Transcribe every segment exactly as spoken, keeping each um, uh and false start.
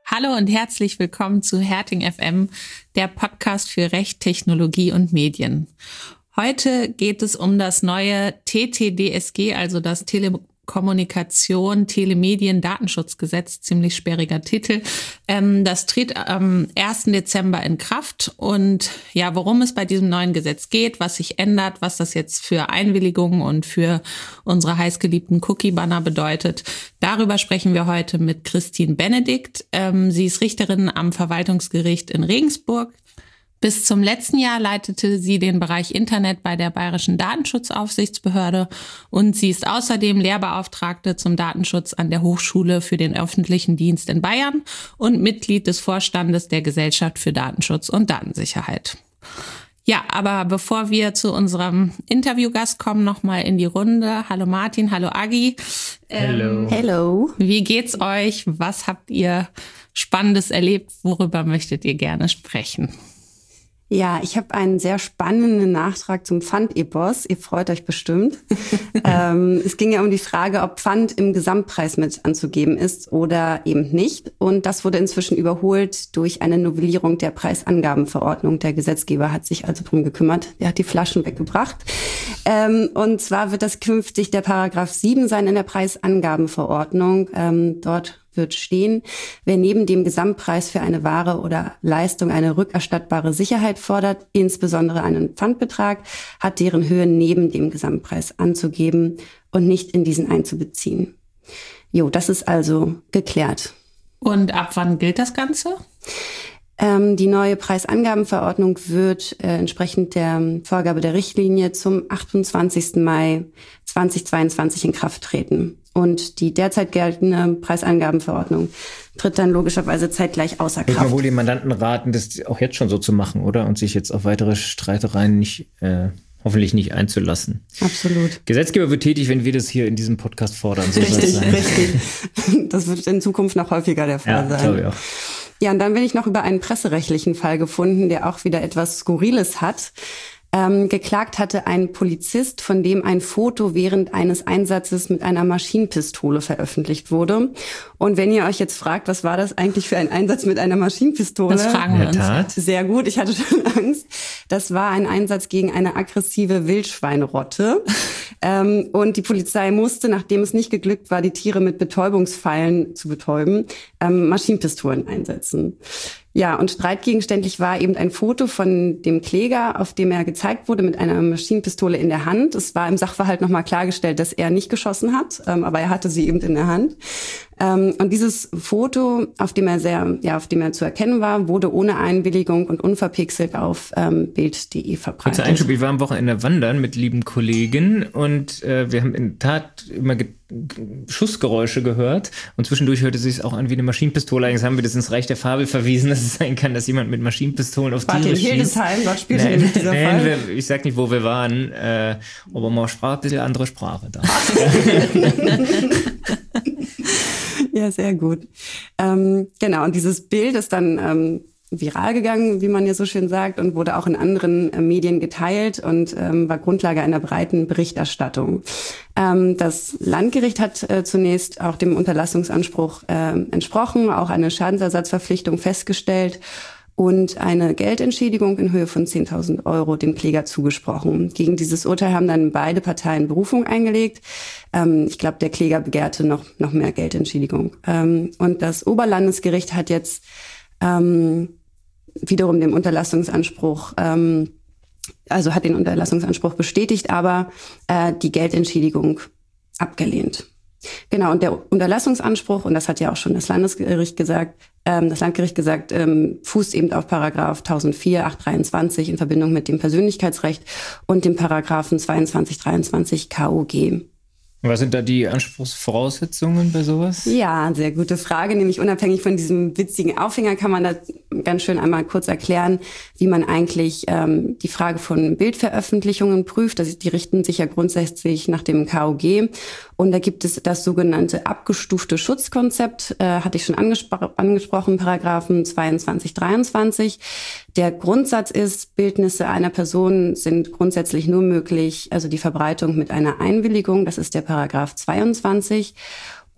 Hallo und herzlich willkommen zu Herting F M, der Podcast für Recht, Technologie und Medien. Heute geht es um das neue T T D S G, also das Telekommunikation, Telemedien, Datenschutzgesetz, ziemlich sperriger Titel. Das tritt am ersten Dezember in Kraft und ja, worum es bei diesem neuen Gesetz geht, was sich ändert, was das jetzt für Einwilligungen und für unsere heißgeliebten Cookie-Banner bedeutet, darüber sprechen wir heute mit Christine Benedikt. Sie ist Richterin am Verwaltungsgericht in Regensburg. Bis zum letzten Jahr leitete sie den Bereich Internet bei der Bayerischen Datenschutzaufsichtsbehörde und sie ist außerdem Lehrbeauftragte zum Datenschutz an der Hochschule für den öffentlichen Dienst in Bayern und Mitglied des Vorstandes der Gesellschaft für Datenschutz und Datensicherheit. Ja, aber bevor wir zu unserem Interviewgast kommen, nochmal in die Runde. Hallo Martin, hallo Agi. Hello. Ähm, Hello. Wie geht's euch? Was habt ihr Spannendes erlebt? Worüber möchtet ihr gerne sprechen? Ja, ich habe einen sehr spannenden Nachtrag zum Pfand-Epos. Ihr freut euch bestimmt. ähm, es ging ja um die Frage, ob Pfand im Gesamtpreis mit anzugeben ist oder eben nicht. Und das wurde inzwischen überholt durch eine Novellierung der Preisangabenverordnung. Der Gesetzgeber hat sich also drum gekümmert. Der hat die Flaschen weggebracht. Ähm, und zwar wird das künftig der Paragraph sieben sein in der Preisangabenverordnung. Ähm, dort wird stehen, wer neben dem Gesamtpreis für eine Ware oder Leistung eine rückerstattbare Sicherheit fordert, insbesondere einen Pfandbetrag, hat deren Höhe neben dem Gesamtpreis anzugeben und nicht in diesen einzubeziehen. Jo, das ist also geklärt. Und ab wann gilt das Ganze? Ähm, die neue Preisangabenverordnung wird äh, entsprechend der Vorgabe der Richtlinie zum achtundzwanzigsten Mai zweitausendzweiundzwanzig in Kraft treten. Und die derzeit geltende Preisangabenverordnung tritt dann logischerweise zeitgleich außer Kraft. Ich würde wohl den Mandanten raten, das auch jetzt schon so zu machen, oder? Und sich jetzt auf weitere Streitereien nicht, äh, hoffentlich nicht einzulassen. Absolut. Gesetzgeber wird tätig, wenn wir das hier in diesem Podcast fordern. So richtig, soll es sein. richtig. Das wird in Zukunft noch häufiger der Fall ja, sein. Glaube ich auch. Ja, und dann bin ich noch über einen presserechtlichen Fall gefunden, der auch wieder etwas Skurriles hat. Ähm, geklagt hatte ein Polizist, von dem ein Foto während eines Einsatzes mit einer Maschinenpistole veröffentlicht wurde. Und wenn ihr euch jetzt fragt, was war das eigentlich für ein Einsatz mit einer Maschinenpistole? Das fragen wir uns. Tat. Sehr gut, ich hatte schon Angst. Das war ein Einsatz gegen eine aggressive Wildschweinrotte. ähm, und die Polizei musste, nachdem es nicht geglückt war, die Tiere mit Betäubungspfeilen zu betäuben, ähm, Maschinenpistolen einsetzen. Ja, und streitgegenständlich war eben ein Foto von dem Kläger, auf dem er gezeigt wurde mit einer Maschinenpistole in der Hand. Es war im Sachverhalt nochmal klargestellt, dass er nicht geschossen hat, ähm, aber er hatte sie eben in der Hand. Ähm, und dieses Foto, auf dem er sehr, ja, auf dem er zu erkennen war, wurde ohne Einwilligung und unverpixelt auf ähm, Bild punkt de verbreitet. Kurzer Einschub, ich war am Wochenende wandern mit lieben Kollegen und äh, wir haben in der Tat immer ge- Schussgeräusche gehört und zwischendurch hörte sich es auch an wie eine Maschinenpistole. Eigentlich haben wir das ins Reich der Fabel verwiesen, dass es sein kann, dass jemand mit Maschinenpistolen auf Warte, Tiere in schießt. Hildesheim, dort spielte Nein, nämlich dieser nein, Fall. wir, ich sag nicht, wo wir waren, äh, aber man sprach ein bisschen andere Sprache da. Ja, sehr gut. Ähm, genau, und dieses Bild ist dann ähm, viral gegangen, wie man ja so schön sagt, und wurde auch in anderen äh, Medien geteilt und ähm, war Grundlage einer breiten Berichterstattung. Ähm, das Landgericht hat äh, zunächst auch dem Unterlassungsanspruch äh, entsprochen, auch eine Schadensersatzverpflichtung festgestellt und eine Geldentschädigung in Höhe von zehntausend Euro dem Kläger zugesprochen. Gegen dieses Urteil haben dann beide Parteien Berufung eingelegt. Ähm, ich glaube, der Kläger begehrte noch, noch mehr Geldentschädigung. Ähm, und das Oberlandesgericht hat jetzt ähm, wiederum den Unterlassungsanspruch, ähm, also hat den Unterlassungsanspruch bestätigt, aber äh, die Geldentschädigung abgelehnt. Genau, und der Unterlassungsanspruch, und das hat ja auch schon das Landesgericht gesagt, ähm, das Landgericht gesagt, ähm, fußt eben auf Paragraph tausendvier achthundertdreiundzwanzig in Verbindung mit dem Persönlichkeitsrecht und dem Paragraphen zweiundzwanzig dreiundzwanzig K O G. Was sind da die Anspruchsvoraussetzungen bei sowas? Ja, sehr gute Frage. Nämlich unabhängig von diesem witzigen Aufhänger kann man da ganz schön einmal kurz erklären, wie man eigentlich ähm, die Frage von Bildveröffentlichungen prüft. Das, die richten sich ja grundsätzlich nach dem K O G. Und da gibt es das sogenannte abgestufte Schutzkonzept, äh, hatte ich schon angespro- angesprochen, Paragraphen zweiundzwanzig dreiundzwanzig. Der Grundsatz ist, Bildnisse einer Person sind grundsätzlich nur möglich, also die Verbreitung mit einer Einwilligung, das ist der Paragraph zweiundzwanzig.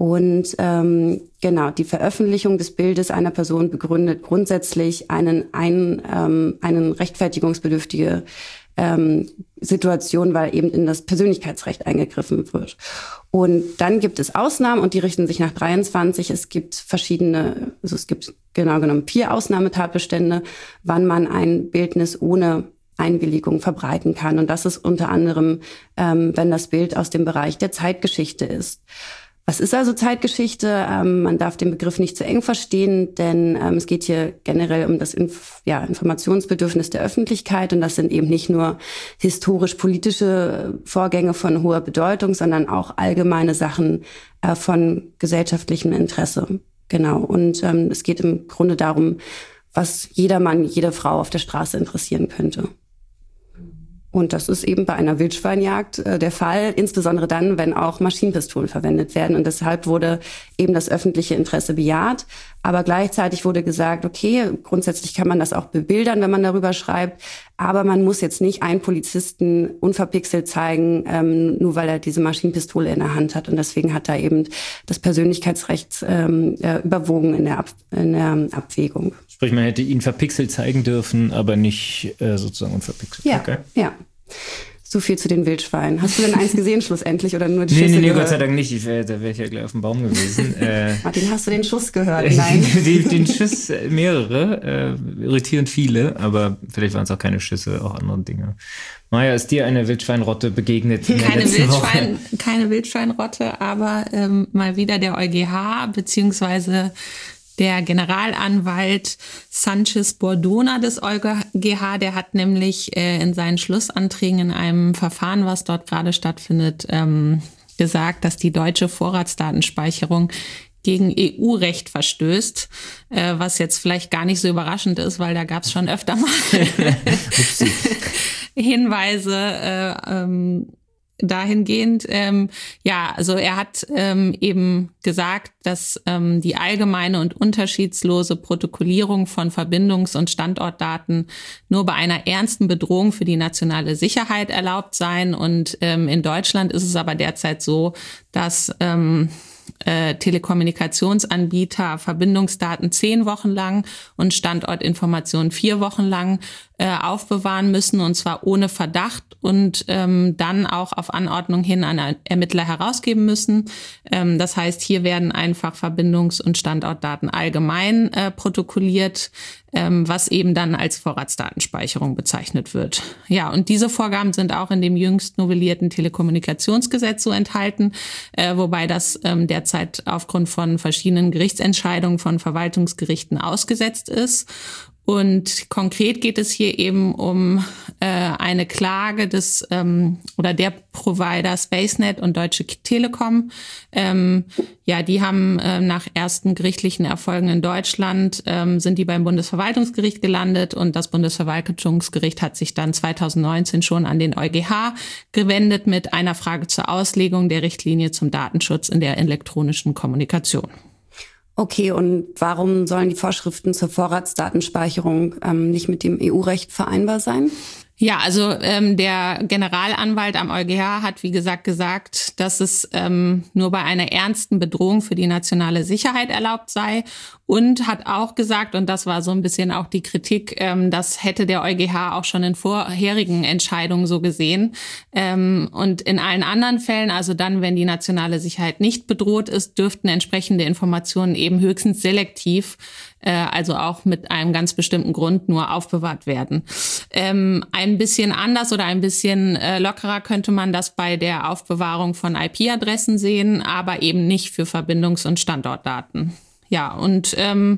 Und ähm, genau, die Veröffentlichung des Bildes einer Person begründet grundsätzlich einen, ein, ähm, einen rechtfertigungsbedürftige ähm, Situation, weil eben in das Persönlichkeitsrecht eingegriffen wird. Und dann gibt es Ausnahmen und die richten sich nach dreiundzwanzig. Es gibt verschiedene, also es gibt genau genommen vier Ausnahmetatbestände, wann man ein Bildnis ohne Einwilligung verbreiten kann. Und das ist unter anderem, ähm, wenn das Bild aus dem Bereich der Zeitgeschichte ist. Was ist also Zeitgeschichte? Ähm, man darf den Begriff nicht zu eng verstehen, denn ähm, es geht hier generell um das Inf- ja, Informationsbedürfnis der Öffentlichkeit. Und das sind eben nicht nur historisch-politische Vorgänge von hoher Bedeutung, sondern auch allgemeine Sachen äh, von gesellschaftlichem Interesse. Genau. Und ähm, es geht im Grunde darum, was jeder Mann, jede Frau auf der Straße interessieren könnte. Und das ist eben bei einer Wildschweinjagd äh, der Fall, insbesondere dann, wenn auch Maschinenpistolen verwendet werden. Und deshalb wurde eben das öffentliche Interesse bejaht. Aber gleichzeitig wurde gesagt, okay, grundsätzlich kann man das auch bebildern, wenn man darüber schreibt. Aber man muss jetzt nicht einen Polizisten unverpixelt zeigen, ähm, nur weil er diese Maschinenpistole in der Hand hat. Und deswegen hat da eben das Persönlichkeitsrecht ähm, äh, überwogen in der, Ab- in der Abwägung. Sprich, man hätte ihn verpixelt zeigen dürfen, aber nicht äh, sozusagen unverpixelt. Ja, okay. ja. So viel zu den Wildschweinen. Hast du denn eins gesehen schlussendlich oder nur die nee, Schüsse nee, nee, gehört? Gott sei Dank nicht. Ich wär, da wäre ich ja gleich auf dem Baum gewesen. äh, Martin, hast du den Schuss gehört? Nein. die, den Schuss, äh, mehrere, äh, irritierend viele, aber vielleicht waren es auch keine Schüsse, auch andere Dinge. Maja, ist dir eine Wildschweinrotte begegnet in der Keine, letzten Wildschwein, Woche? keine Wildschweinrotte, aber ähm, mal wieder der EuGH, beziehungsweise der Generalanwalt Sanchez Bordona des EuGH, der hat nämlich äh, in seinen Schlussanträgen in einem Verfahren, was dort gerade stattfindet, ähm, gesagt, dass die deutsche Vorratsdatenspeicherung gegen E U-Recht verstößt, äh, was jetzt vielleicht gar nicht so überraschend ist, weil da gab es schon öfter mal Hinweise, äh, ähm, dahingehend, ähm, ja, also er hat ähm, eben gesagt, dass ähm, die allgemeine und unterschiedslose Protokollierung von Verbindungs- und Standortdaten nur bei einer ernsten Bedrohung für die nationale Sicherheit erlaubt seien. Und ähm, in Deutschland ist es aber derzeit so, dass ähm, äh, Telekommunikationsanbieter Verbindungsdaten zehn Wochen lang und Standortinformationen vier Wochen lang äh, aufbewahren müssen, und zwar ohne Verdacht und ähm, dann auch auf Anordnung hin an Ermittler herausgeben müssen. Ähm, das heißt, hier werden einfach Verbindungs- und Standortdaten allgemein äh, protokolliert, ähm, was eben dann als Vorratsdatenspeicherung bezeichnet wird. Ja, und diese Vorgaben sind auch in dem jüngst novellierten Telekommunikationsgesetz so enthalten, äh, wobei das ähm, derzeit aufgrund von verschiedenen Gerichtsentscheidungen von Verwaltungsgerichten ausgesetzt ist. Und konkret geht es hier eben um äh, eine Klage des ähm, oder der Provider SpaceNet und Deutsche Telekom. Ähm, ja, die haben äh, nach ersten gerichtlichen Erfolgen in Deutschland ähm, sind die beim Bundesverwaltungsgericht gelandet, und das Bundesverwaltungsgericht hat sich dann zweitausendneunzehn schon an den EuGH gewendet mit einer Frage zur Auslegung der Richtlinie zum Datenschutz in der elektronischen Kommunikation. Okay, und warum sollen die Vorschriften zur Vorratsdatenspeicherung ähm, nicht mit dem E U-Recht vereinbar sein? Ja, also ähm, der Generalanwalt am EuGH hat, wie gesagt, gesagt, dass es ähm, nur bei einer ernsten Bedrohung für die nationale Sicherheit erlaubt sei, und hat auch gesagt, und das war so ein bisschen auch die Kritik, ähm, das hätte der EuGH auch schon in vorherigen Entscheidungen so gesehen. Ähm, und in allen anderen Fällen, also dann, wenn die nationale Sicherheit nicht bedroht ist, dürften entsprechende Informationen eben höchstens selektiv, äh, also auch mit einem ganz bestimmten Grund, nur aufbewahrt werden. Ähm, ein bisschen anders oder ein bisschen äh, lockerer könnte man das bei der Aufbewahrung von I P-Adressen sehen, aber eben nicht für Verbindungs- und Standortdaten. Ja, und ähm,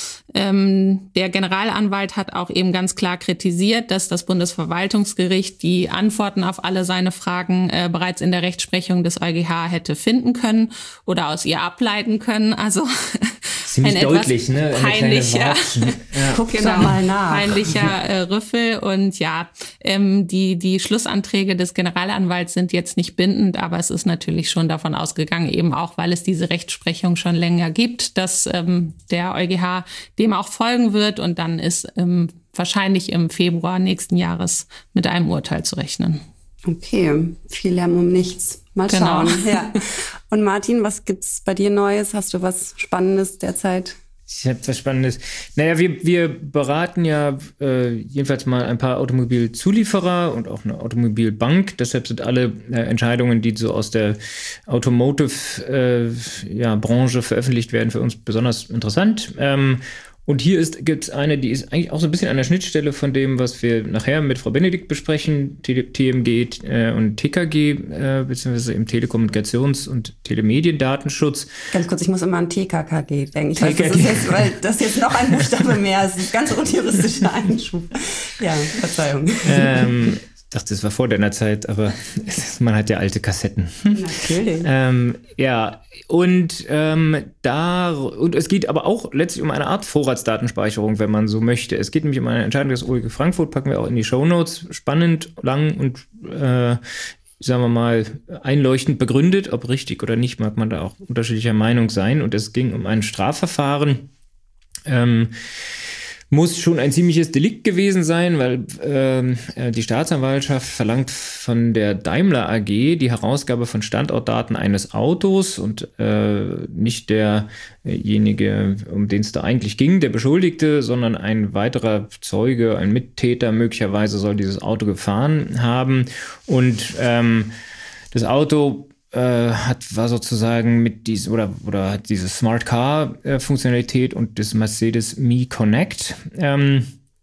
ähm, der Generalanwalt hat auch eben ganz klar kritisiert, dass das Bundesverwaltungsgericht die Antworten auf alle seine Fragen äh, bereits in der Rechtsprechung des EuGH hätte finden können oder aus ihr ableiten können. Also ziemlich ein deutlich, ne? Eine peinlicher, ja. Guck genau, doch mal nach. peinlicher äh, Rüffel. Und ja, ähm, die die Schlussanträge des Generalanwalts sind jetzt nicht bindend, aber es ist natürlich schon davon ausgegangen, eben auch, weil es diese Rechtsprechung schon länger gibt, dass ähm, der EuGH dem auch folgen wird, und dann ist ähm, wahrscheinlich im Februar nächsten Jahres mit einem Urteil zu rechnen. Okay, viel Lärm um nichts. Mal Genau. schauen. Ja. Und Martin, was gibt's bei dir Neues? Hast du was Spannendes derzeit? Ich habe was Spannendes. Naja, wir, wir beraten ja äh, jedenfalls mal ein paar Automobilzulieferer und auch eine Automobilbank. Deshalb sind alle äh, Entscheidungen, die so aus der Automotive-Branche äh, ja, veröffentlicht werden, für uns besonders interessant. Ähm, Und hier gibt es eine, die ist eigentlich auch so ein bisschen an der Schnittstelle von dem, was wir nachher mit Frau Benedikt besprechen, T M G äh, und T K G, äh, beziehungsweise im Telekommunikations- und Telemediendatenschutz. Ganz kurz, ich muss immer an T K K G denken. Ich weiß, das ist jetzt, weil das ist jetzt noch ein Buchstabe mehr, das ist ein ganz unjuristischer Einschub. Ja, Verzeihung. Ähm, Ich dachte, das war vor deiner Zeit, aber man hat ja alte Kassetten. Natürlich. ähm, ja, und ähm, da und es geht aber auch letztlich um eine Art Vorratsdatenspeicherung, wenn man so möchte. Es geht nämlich um eine Entscheidung des O E G Frankfurt, packen wir auch in die Shownotes. Spannend, lang und äh, sagen wir mal, einleuchtend begründet. Ob richtig oder nicht, mag man da auch unterschiedlicher Meinung sein. Und es ging um ein Strafverfahren. Ähm, Muss schon ein ziemliches Delikt gewesen sein, weil ähm, die Staatsanwaltschaft verlangt von der Daimler A G die Herausgabe von Standortdaten eines Autos und äh, nicht derjenige, um den es da eigentlich ging, der Beschuldigte, sondern ein weiterer Zeuge, ein Mittäter möglicherweise soll dieses Auto gefahren haben. Und ähm, das Auto hat, war sozusagen mit diesem, oder, oder hat diese Smart Car äh, Funktionalität und das Mercedes Me Connect. Ähm,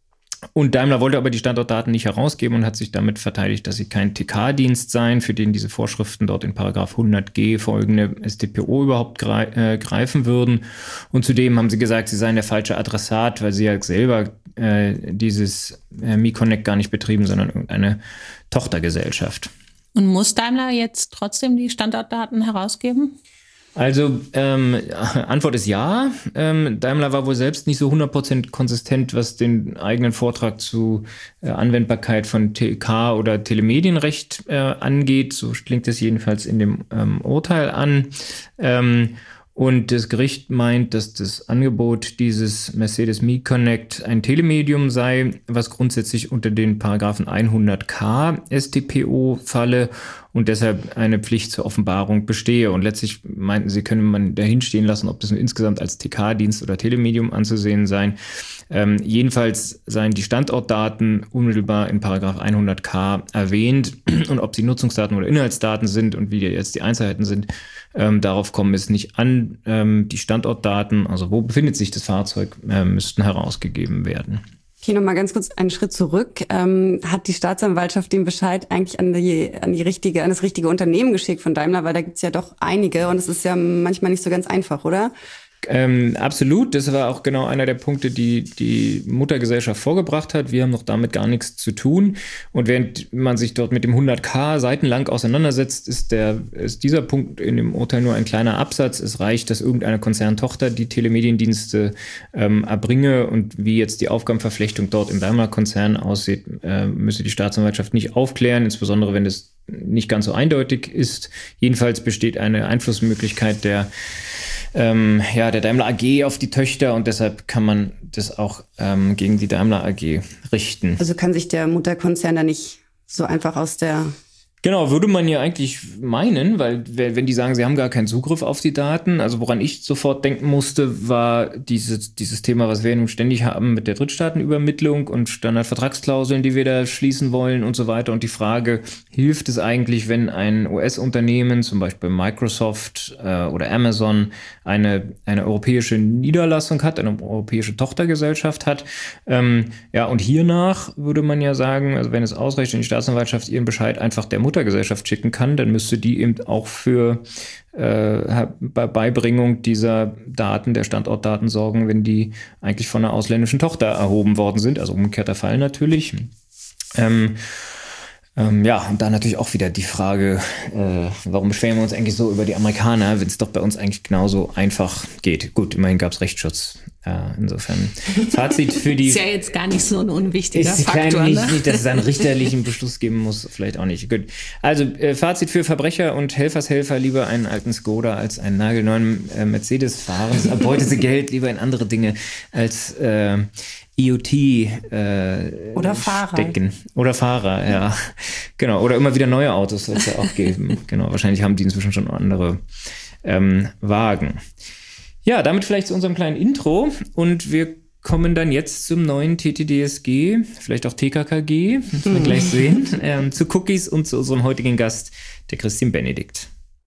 und Daimler wollte aber die Standortdaten nicht herausgeben und hat sich damit verteidigt, dass sie kein T K-Dienst seien, für den diese Vorschriften dort in Paragraph hundert G folgende S t P O überhaupt grei- äh, greifen würden. Und zudem haben sie gesagt, sie seien der falsche Adressat, weil sie ja selber äh, dieses äh, Me Connect gar nicht betrieben, sondern irgendeine Tochtergesellschaft. Und muss Daimler jetzt trotzdem die Standortdaten herausgeben? Also, ähm, Antwort ist ja. Ähm, Daimler war wohl selbst nicht so hundert Prozent konsistent, was den eigenen Vortrag zu äh, Anwendbarkeit von T K oder Telemedienrecht äh, angeht. So klingt es jedenfalls in dem ähm, Urteil an. Ähm, Und das Gericht meint, dass das Angebot dieses Mercedes Me Connect ein Telemedium sei, was grundsätzlich unter den Paragraphen hundert K S t P O falle und deshalb eine Pflicht zur Offenbarung bestehe. Und letztlich meinten sie, könne man dahin stehen lassen, ob das nun insgesamt als T K-Dienst oder Telemedium anzusehen sei. Ähm, jedenfalls seien die Standortdaten unmittelbar in Paragraph hundert K erwähnt und ob sie Nutzungsdaten oder Inhaltsdaten sind und wie jetzt die Einzelheiten sind, ähm, darauf kommen es nicht an. Ähm, die Standortdaten, also wo befindet sich das Fahrzeug, äh, müssten herausgegeben werden. Okay, nochmal ganz kurz einen Schritt zurück. Ähm, hat die Staatsanwaltschaft den Bescheid eigentlich an die, an die richtige, an das richtige Unternehmen geschickt von Daimler? Weil da gibt's ja doch einige und es ist ja manchmal nicht so ganz einfach, oder? Ähm, absolut, das war auch genau einer der Punkte, die die Muttergesellschaft vorgebracht hat. Wir haben noch damit gar nichts zu tun. Und während man sich dort mit dem hundert K seitenlang auseinandersetzt, ist, der, ist dieser Punkt in dem Urteil nur ein kleiner Absatz. Es reicht, dass irgendeine Konzerntochter die Telemediendienste ähm, erbringe und wie jetzt die Aufgabenverflechtung dort im Daimler-Konzern aussieht, äh, müsse die Staatsanwaltschaft nicht aufklären, insbesondere wenn es nicht ganz so eindeutig ist. Jedenfalls besteht eine Einflussmöglichkeit der Ähm, ja, der Daimler A G auf die Töchter und deshalb kann man das auch ähm, gegen die Daimler A G richten. Also kann sich der Mutterkonzern da nicht so einfach aus der... Genau, würde man ja eigentlich meinen, weil wenn die sagen, sie haben gar keinen Zugriff auf die Daten, also woran ich sofort denken musste, war dieses, dieses Thema, was wir nun ständig haben mit der Drittstaatenübermittlung und Standardvertragsklauseln, die wir da schließen wollen und so weiter. Und die Frage, hilft es eigentlich, wenn ein U S-Unternehmen, zum Beispiel Microsoft äh, oder Amazon, eine, eine europäische Niederlassung hat, eine europäische Tochtergesellschaft hat? Ähm, ja, und hiernach würde man ja sagen, also wenn es ausreicht, wenn die Staatsanwaltschaft ihren Bescheid einfach der Mutter Gesellschaft schicken kann, dann müsste die eben auch für äh, Beibringung dieser Daten, der Standortdaten sorgen, wenn die eigentlich von einer ausländischen Tochter erhoben worden sind, also umgekehrter Fall natürlich. Ähm, ähm, ja, und da natürlich auch wieder die Frage, äh, warum beschweren wir uns eigentlich so über die Amerikaner, wenn es doch bei uns eigentlich genauso einfach geht. Gut, immerhin gab es Rechtsschutz Ja, insofern Fazit für die... Ist ja jetzt gar nicht so ein unwichtiger ist Faktor. Nicht, Ne? nicht, dass es einen richterlichen Beschluss geben muss, vielleicht auch nicht. Gut. Also äh, Fazit für Verbrecher und Helfershelfer: lieber einen alten Skoda als einen nagelneuen äh, Mercedes fahren. Das erbeutete Geld lieber in andere Dinge als äh, I O T äh, oder Fahrer. stecken. Oder Fahrer, ja. Genau. Oder immer wieder neue Autos soll es ja auch geben. Genau. Wahrscheinlich haben die inzwischen schon andere ähm, Wagen. Ja, damit vielleicht zu unserem kleinen Intro, und wir kommen dann jetzt zum neuen T T D S G, vielleicht auch T K K G, müssen wir mm. gleich sehen, ähm, zu Cookies und zu unserem heutigen Gast, der Christine Benedikt.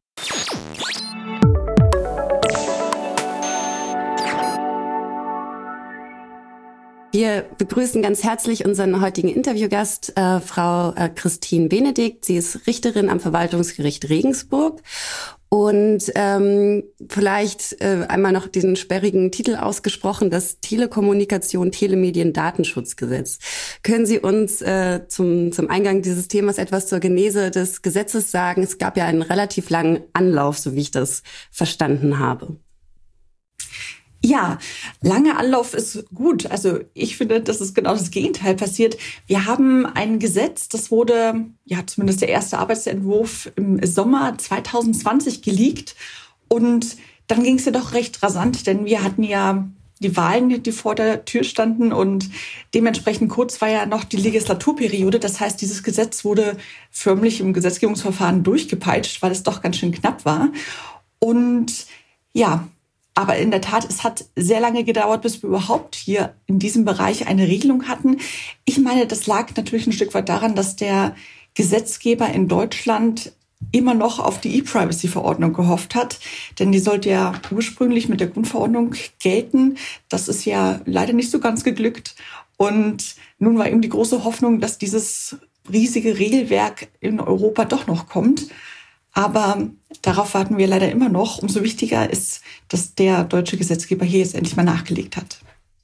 Wir begrüßen ganz herzlich unseren heutigen Interviewgast, äh, Frau äh, Christine Benedikt. Sie ist Richterin am Verwaltungsgericht Regensburg. Und ähm, vielleicht äh, einmal noch diesen sperrigen Titel ausgesprochen, das Telekommunikation, Telemedien, Datenschutzgesetz. Können Sie uns äh, zum, zum Eingang dieses Themas etwas zur Genese des Gesetzes sagen? Es gab ja einen relativ langen Anlauf, so wie ich das verstanden habe. Ja, langer Anlauf ist gut. Also ich finde, dass es genau das Gegenteil passiert. Wir haben ein Gesetz, das wurde, ja zumindest der erste Arbeitsentwurf im Sommer zwanzig zwanzig geleakt. Und dann ging es ja doch recht rasant, denn wir hatten ja die Wahlen, die vor der Tür standen, und dementsprechend kurz war ja noch die Legislaturperiode. Das heißt, dieses Gesetz wurde förmlich im Gesetzgebungsverfahren durchgepeitscht, weil es doch ganz schön knapp war. Und ja, aber in der Tat, es hat sehr lange gedauert, bis wir überhaupt hier in diesem Bereich eine Regelung hatten. Ich meine, das lag natürlich ein Stück weit daran, dass der Gesetzgeber in Deutschland immer noch auf die E-Privacy-Verordnung gehofft hat. Denn die sollte ja ursprünglich mit der Grundverordnung gelten. Das ist ja leider nicht so ganz geglückt. Und nun war eben die große Hoffnung, dass dieses riesige Regelwerk in Europa doch noch kommt. Aber darauf warten wir leider immer noch. Umso wichtiger ist, dass der deutsche Gesetzgeber hier jetzt endlich mal nachgelegt hat.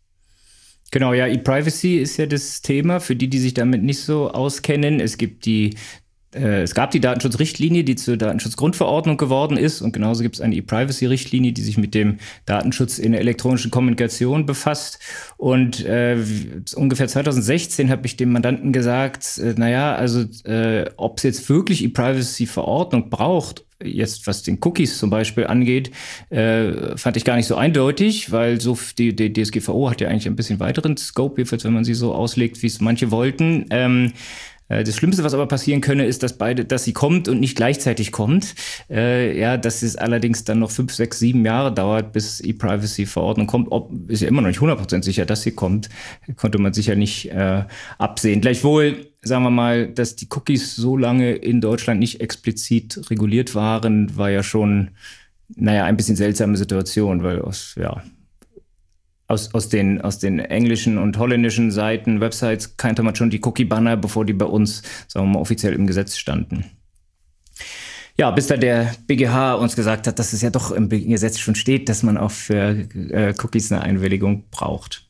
Genau, ja, E-Privacy ist ja das Thema, für die, die sich damit nicht so auskennen. Es gibt die äh, es gab die Datenschutzrichtlinie, die zur Datenschutzgrundverordnung geworden ist, und genauso gibt es eine E-Privacy-Richtlinie, die sich mit dem Datenschutz in der elektronischen Kommunikation befasst. Und äh, ungefähr zwanzig sechzehn habe ich dem Mandanten gesagt, äh, naja, also äh, ob es jetzt wirklich E-Privacy-Verordnung braucht, jetzt was den Cookies zum Beispiel angeht, äh, fand ich gar nicht so eindeutig, weil so die, die D S G V O hat ja eigentlich ein bisschen weiteren Scope, jedenfalls wenn man sie so auslegt, wie es manche wollten. Ähm, Das Schlimmste, was aber passieren könne, ist, dass beide, dass sie kommt und nicht gleichzeitig kommt. Äh, ja, dass es allerdings dann noch fünf, sechs, sieben Jahre dauert, bis E-Privacy-Verordnung kommt. Ob, ist ja immer noch nicht hundert Prozent sicher, dass sie kommt. Konnte man sicher nicht äh, absehen. Gleichwohl, sagen wir mal, dass die Cookies so lange in Deutschland nicht explizit reguliert waren, war ja schon, naja, ein bisschen seltsame Situation, weil aus, ja, Aus, aus, den, aus den englischen und holländischen Seiten, Websites, kannte man schon die Cookie-Banner, bevor die bei uns, sagen wir mal, offiziell im Gesetz standen. Ja, bis da der B G H uns gesagt hat, dass es ja doch im Gesetz schon steht, dass man auch für äh, Cookies eine Einwilligung braucht.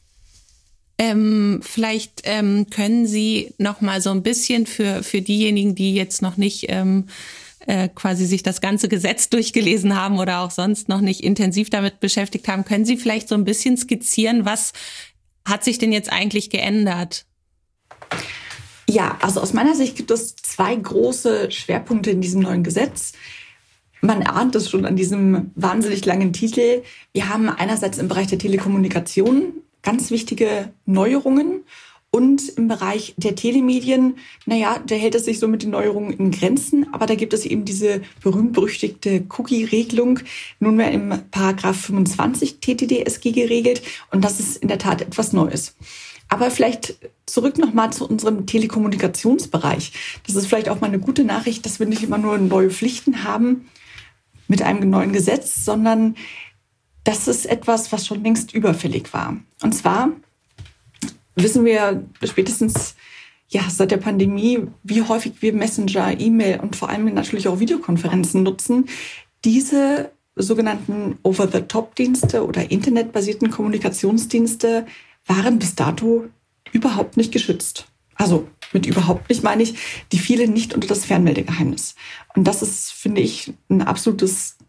Ähm, vielleicht ähm, können Sie noch mal so ein bisschen für, für diejenigen, die jetzt noch nicht ähm, äh, quasi sich das ganze Gesetz durchgelesen haben oder auch sonst noch nicht intensiv damit beschäftigt haben, können Sie vielleicht so ein bisschen skizzieren, was hat sich denn jetzt eigentlich geändert? Ja, also aus meiner Sicht gibt es zwei große Schwerpunkte in diesem neuen Gesetz. Man ahnt es schon an diesem wahnsinnig langen Titel. Wir haben einerseits im Bereich der Telekommunikation ganz wichtige Neuerungen. Und im Bereich der Telemedien, naja, da hält es sich so mit den Neuerungen in Grenzen. Aber da gibt es eben diese berühmt-berüchtigte Cookie-Regelung, nunmehr im Paragraph fünfundzwanzig T T D S G geregelt. Und das ist in der Tat etwas Neues. Aber vielleicht zurück nochmal zu unserem Telekommunikationsbereich. Das ist vielleicht auch mal eine gute Nachricht, dass wir nicht immer nur neue Pflichten haben mit einem neuen Gesetz, sondern das ist etwas, was schon längst überfällig war. Und zwar wissen wir spätestens ja, seit der Pandemie, wie häufig wir Messenger, E-Mail und vor allem natürlich auch Videokonferenzen nutzen. Diese sogenannten Over-the-Top-Dienste oder internetbasierten Kommunikationsdienste waren bis dato überhaupt nicht geschützt. Also mit überhaupt nicht meine ich, die fielen nicht unter das Fernmeldegeheimnis. Und das ist, finde ich, ein absolutes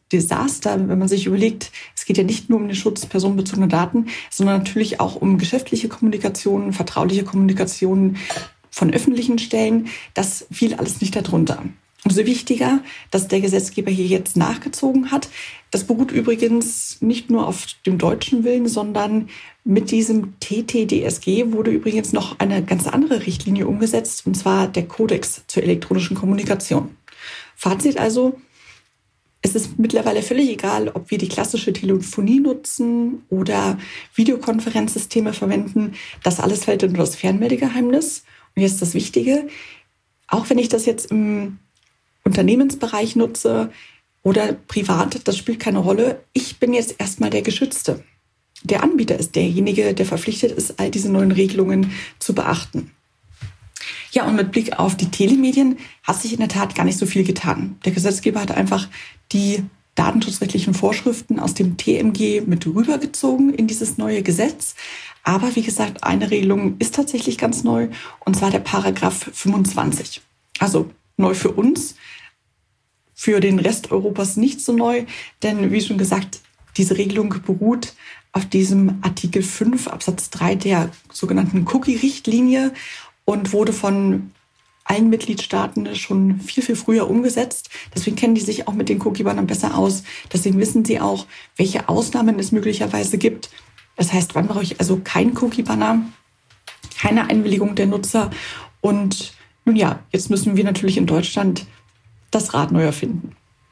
Desaster, wenn man sich überlegt, es geht ja nicht nur um den Schutz personenbezogener Daten, sondern natürlich auch um geschäftliche Kommunikation, vertrauliche Kommunikation von öffentlichen Stellen. Das fiel alles nicht darunter. Umso wichtiger, dass der Gesetzgeber hier jetzt nachgezogen hat. Das beruht übrigens nicht nur auf dem deutschen Willen, sondern mit diesem T T D S G wurde übrigens noch eine ganz andere Richtlinie umgesetzt, und zwar der Kodex zur elektronischen Kommunikation. Fazit also, es ist mittlerweile völlig egal, ob wir die klassische Telefonie nutzen oder Videokonferenzsysteme verwenden. Das alles fällt unter das Fernmeldegeheimnis. Und jetzt das Wichtige, auch wenn ich das jetzt im Unternehmensbereich nutze oder privat, das spielt keine Rolle. Ich bin jetzt erstmal der Geschützte. Der Anbieter ist derjenige, der verpflichtet ist, all diese neuen Regelungen zu beachten. Ja, und mit Blick auf die Telemedien hat sich in der Tat gar nicht so viel getan. Der Gesetzgeber hat einfach die datenschutzrechtlichen Vorschriften aus dem T M G mit rübergezogen in dieses neue Gesetz. Aber wie gesagt, eine Regelung ist tatsächlich ganz neu, und zwar der Paragraph fünfundzwanzig. Also neu für uns, für den Rest Europas nicht so neu, denn wie schon gesagt, diese Regelung beruht auf diesem Artikel fünf Absatz drei der sogenannten Cookie-Richtlinie und wurde von allen Mitgliedstaaten schon viel, viel früher umgesetzt. Deswegen kennen die sich auch mit den Cookie-Bannern besser aus. Deswegen wissen sie auch, welche Ausnahmen es möglicherweise gibt. Das heißt, wann brauche ich also keinen Cookie-Banner, keine Einwilligung der Nutzer. Und nun ja, jetzt müssen wir natürlich in Deutschland das Rad neu erfinden.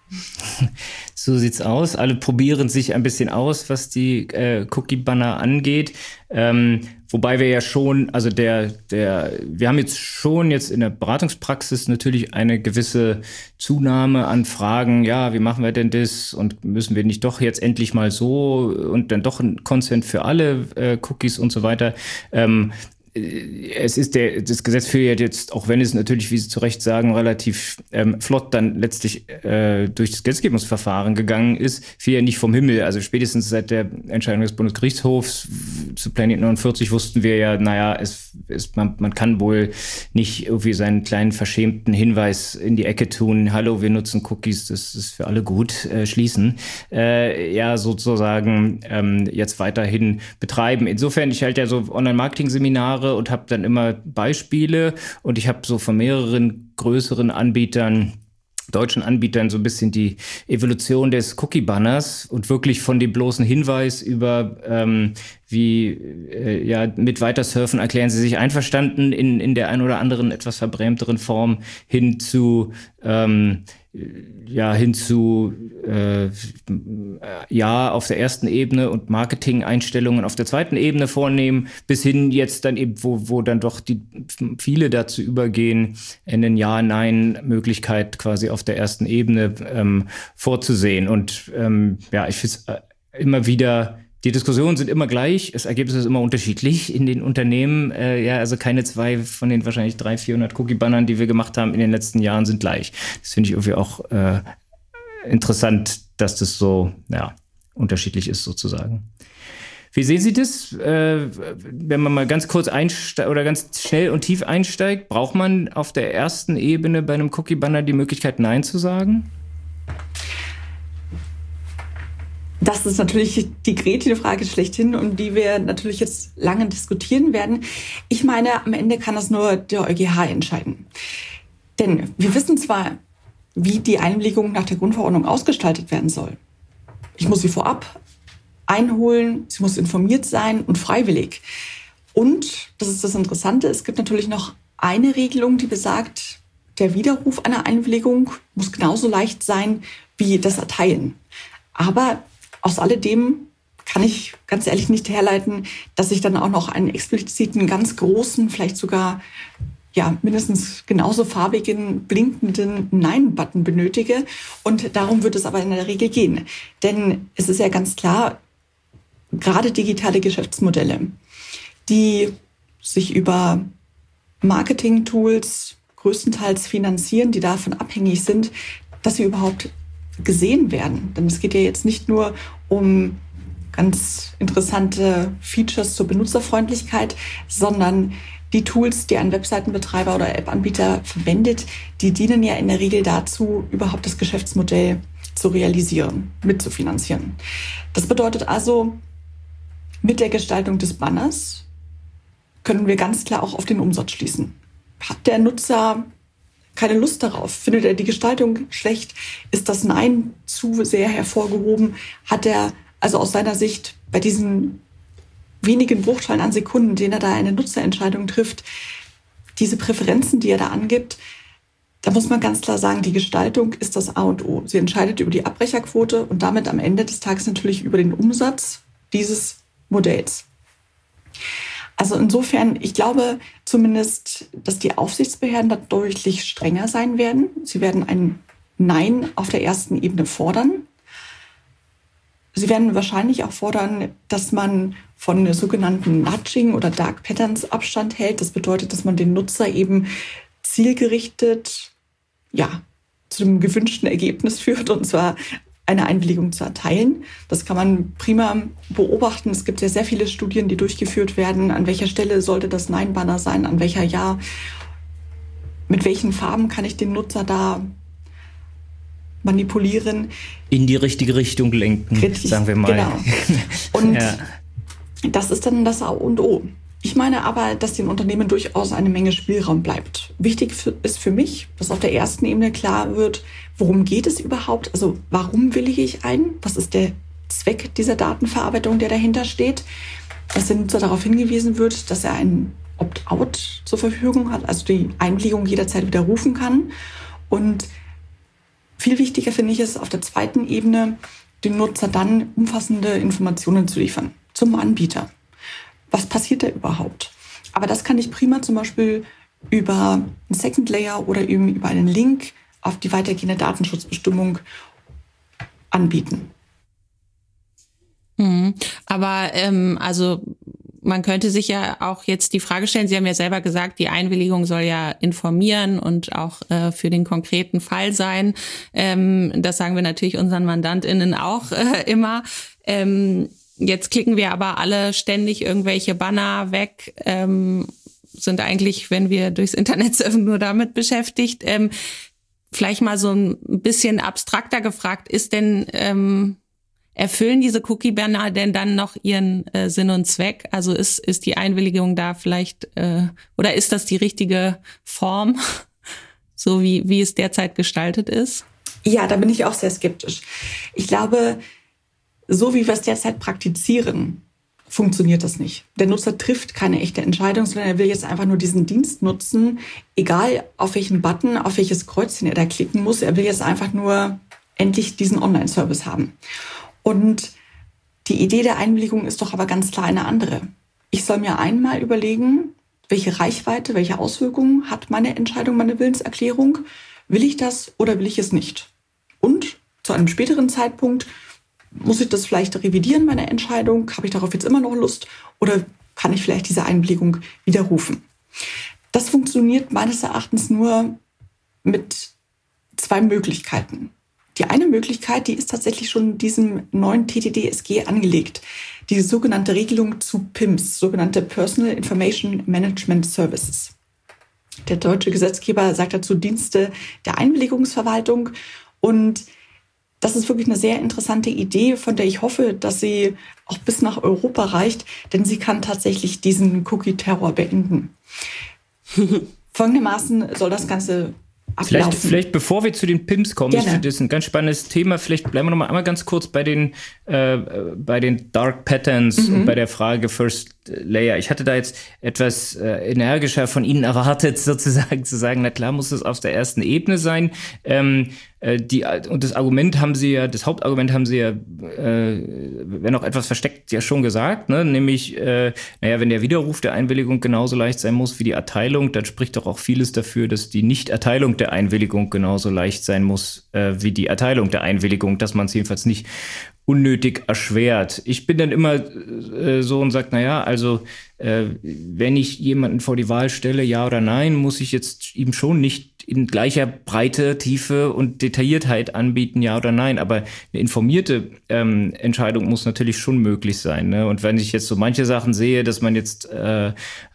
So sieht's aus. Alle probieren sich ein bisschen aus, was die äh, Cookie-Banner angeht. Ähm, wobei wir ja schon, also der, der, wir haben jetzt schon jetzt in der Beratungspraxis natürlich eine gewisse Zunahme an Fragen. Ja, wie machen wir denn das? Und müssen wir nicht doch jetzt endlich mal so und dann doch ein Consent für alle äh, Cookies und so weiter? Ähm, Es ist der, das Gesetz führt jetzt, auch wenn es natürlich, wie Sie zu Recht sagen, relativ ähm, flott dann letztlich äh, durch das Gesetzgebungsverfahren gegangen ist, fiel ja nicht vom Himmel. Also spätestens seit der Entscheidung des Bundesgerichtshofs zu Planet neunundvierzig wussten wir ja, naja, es, es, man, man kann wohl nicht irgendwie seinen kleinen verschämten Hinweis in die Ecke tun, hallo, wir nutzen Cookies, das ist für alle gut, äh, schließen. Äh, ja, sozusagen ähm, jetzt weiterhin betreiben. Insofern, ich halte ja so Online-Marketing-Seminare und habe dann immer Beispiele, und ich habe so von mehreren größeren Anbietern, deutschen Anbietern, so ein bisschen die Evolution des Cookie-Banners und wirklich von dem bloßen Hinweis über ähm, wie äh, ja mit Weitersurfen erklären sie sich einverstanden in in der ein oder anderen etwas verbrämteren Form hin zu ähm, ja hin zu äh, ja auf der ersten Ebene und Marketing-Einstellungen auf der zweiten Ebene vornehmen, bis hin jetzt dann eben, wo wo dann doch die viele dazu übergehen, eine Ja-Nein-Möglichkeit quasi auf der ersten Ebene ähm, vorzusehen. Und ähm, ja, ich finde es immer wieder, die Diskussionen sind immer gleich, das Ergebnis ist immer unterschiedlich in den Unternehmen. Äh, ja, also keine zwei von den wahrscheinlich dreihundert, vierhundert Cookie-Bannern, die wir gemacht haben in den letzten Jahren, sind gleich. Das finde ich irgendwie auch äh, interessant, dass das so ja, unterschiedlich ist sozusagen. Wie sehen Sie das? Äh, wenn man mal ganz kurz einsteigt oder ganz schnell und tief einsteigt, braucht man auf der ersten Ebene bei einem Cookie-Banner die Möglichkeit, Nein zu sagen? Das ist natürlich die Gretchenfrage schlechthin, um die wir natürlich jetzt lange diskutieren werden. Ich meine, am Ende kann das nur der EuGH entscheiden. Denn wir wissen zwar, wie die Einwilligung nach der Grundverordnung ausgestaltet werden soll. Ich muss sie vorab einholen, sie muss informiert sein und freiwillig. Und, das ist das Interessante, es gibt natürlich noch eine Regelung, die besagt, der Widerruf einer Einwilligung muss genauso leicht sein wie das Erteilen. Aber aus alledem kann ich ganz ehrlich nicht herleiten, dass ich dann auch noch einen expliziten, ganz großen, vielleicht sogar ja mindestens genauso farbigen, blinkenden Nein-Button benötige. Und darum wird es aber in der Regel gehen. Denn es ist ja ganz klar, gerade digitale Geschäftsmodelle, die sich über Marketing-Tools größtenteils finanzieren, die davon abhängig sind, dass sie überhaupt gesehen werden. Denn es geht ja jetzt nicht nur um ganz interessante Features zur Benutzerfreundlichkeit, sondern die Tools, die ein Webseitenbetreiber oder App-Anbieter verwendet, die dienen ja in der Regel dazu, überhaupt das Geschäftsmodell zu zu realisieren, mitzufinanzieren. Das bedeutet also, mit der Gestaltung des Banners können wir ganz klar auch auf den Umsatz schließen. Hat der Nutzer keine Lust darauf? Findet er die Gestaltung schlecht? Ist das Nein zu sehr hervorgehoben? Hat er also aus seiner Sicht bei diesen wenigen Bruchteilen an Sekunden, denen er da eine Nutzerentscheidung trifft, diese Präferenzen, die er da angibt, da muss man ganz klar sagen, die Gestaltung ist das A und O. Sie entscheidet über die Abbrecherquote und damit am Ende des Tages natürlich über den Umsatz dieses Modells. Also insofern, ich glaube zumindest, dass die Aufsichtsbehörden da deutlich strenger sein werden. Sie werden ein Nein auf der ersten Ebene fordern. Sie werden wahrscheinlich auch fordern, dass man von sogenannten Nudging oder Dark Patterns Abstand hält. Das bedeutet, dass man den Nutzer eben zielgerichtet, ja, zu dem gewünschten Ergebnis führt, und zwar eine Einwilligung zu erteilen. Das kann man prima beobachten. Es gibt ja sehr viele Studien, die durchgeführt werden. An welcher Stelle sollte das Nein-Banner sein? An welcher Ja? Mit welchen Farben kann ich den Nutzer da manipulieren? In die richtige Richtung lenken, Richtig, sagen wir mal. Genau. Und ja. Das ist dann das A und O. Ich meine aber, dass den Unternehmen durchaus eine Menge Spielraum bleibt. Wichtig ist für mich, dass auf der ersten Ebene klar wird, worum geht es überhaupt? Also warum willige ich ein? Was ist der Zweck dieser Datenverarbeitung, der dahinter steht? Dass der Nutzer darauf hingewiesen wird, dass er ein Opt-out zur Verfügung hat, also die Einwilligung jederzeit widerrufen kann. Und viel wichtiger finde ich es auf der zweiten Ebene, dem Nutzer dann umfassende Informationen zu liefern zum Anbieter. Was passiert da überhaupt? Aber das kann ich prima zum Beispiel über einen Second Layer oder eben über einen Link auf die weitergehende Datenschutzbestimmung anbieten. Mhm. Aber ähm, also man könnte sich ja auch jetzt die Frage stellen, Sie haben ja selber gesagt, die Einwilligung soll ja informieren und auch äh, für den konkreten Fall sein. Ähm, das sagen wir natürlich unseren MandantInnen auch äh, immer. Ähm, Jetzt klicken wir aber alle ständig irgendwelche Banner weg, ähm, sind eigentlich, wenn wir durchs Internet surfen, nur damit beschäftigt. Ähm, vielleicht mal so ein bisschen abstrakter gefragt, ist denn, ähm, erfüllen diese Cookie-Banner denn dann noch ihren äh, Sinn und Zweck? Also ist, ist die Einwilligung da vielleicht, äh, oder ist das die richtige Form, so wie, wie es derzeit gestaltet ist? Ja, da bin ich auch sehr skeptisch. Ich glaube, so wie wir es derzeit praktizieren, funktioniert das nicht. Der Nutzer trifft keine echte Entscheidung, sondern er will jetzt einfach nur diesen Dienst nutzen, egal auf welchen Button, auf welches Kreuzchen er da klicken muss. Er will jetzt einfach nur endlich diesen Online-Service haben. Und die Idee der Einwilligung ist doch aber ganz klar eine andere. Ich soll mir einmal überlegen, welche Reichweite, welche Auswirkungen hat meine Entscheidung, meine Willenserklärung. Will ich das oder will ich es nicht? Und zu einem späteren Zeitpunkt muss ich das vielleicht revidieren, meine Entscheidung? Habe ich darauf jetzt immer noch Lust? Oder kann ich vielleicht diese Einwilligung widerrufen? Das funktioniert meines Erachtens nur mit zwei Möglichkeiten. Die eine Möglichkeit, die ist tatsächlich schon in diesem neuen T T D S G angelegt. Die sogenannte Regelung zu P I M S, sogenannte Personal Information Management Services. Der deutsche Gesetzgeber sagt dazu Dienste der Einwilligungsverwaltung. Und das ist wirklich eine sehr interessante Idee, von der ich hoffe, dass sie auch bis nach Europa reicht, denn sie kann tatsächlich diesen Cookie-Terror beenden. Folgendermaßen soll das Ganze ablaufen. Vielleicht, vielleicht bevor wir zu den P I M S kommen, Gerne. Ich finde das ein ganz spannendes Thema. Vielleicht bleiben wir noch mal einmal ganz kurz bei den, äh, bei den Dark Patterns mhm. und bei der Frage First Layer. Ich hatte da jetzt etwas äh, energischer von Ihnen erwartet, sozusagen zu sagen, na klar muss es auf der ersten Ebene sein. Ähm, äh, die, und das Argument haben Sie ja, das Hauptargument haben Sie ja, äh, wenn auch etwas versteckt, ja schon gesagt, ne? Nämlich, äh, naja, wenn der Widerruf der Einwilligung genauso leicht sein muss wie die Erteilung, dann spricht doch auch vieles dafür, dass die Nichterteilung der Einwilligung genauso leicht sein muss äh, wie die Erteilung der Einwilligung, dass man es jedenfalls nicht unnötig erschwert. Ich bin dann immer äh, so und sage, naja, also äh, wenn ich jemanden vor die Wahl stelle, ja oder nein, muss ich jetzt ihm schon nicht in gleicher Breite, Tiefe und Detailliertheit anbieten, ja oder nein. Aber eine informierte ähm, Entscheidung muss natürlich schon möglich sein. Ne? Und wenn ich jetzt so manche Sachen sehe, dass man jetzt äh,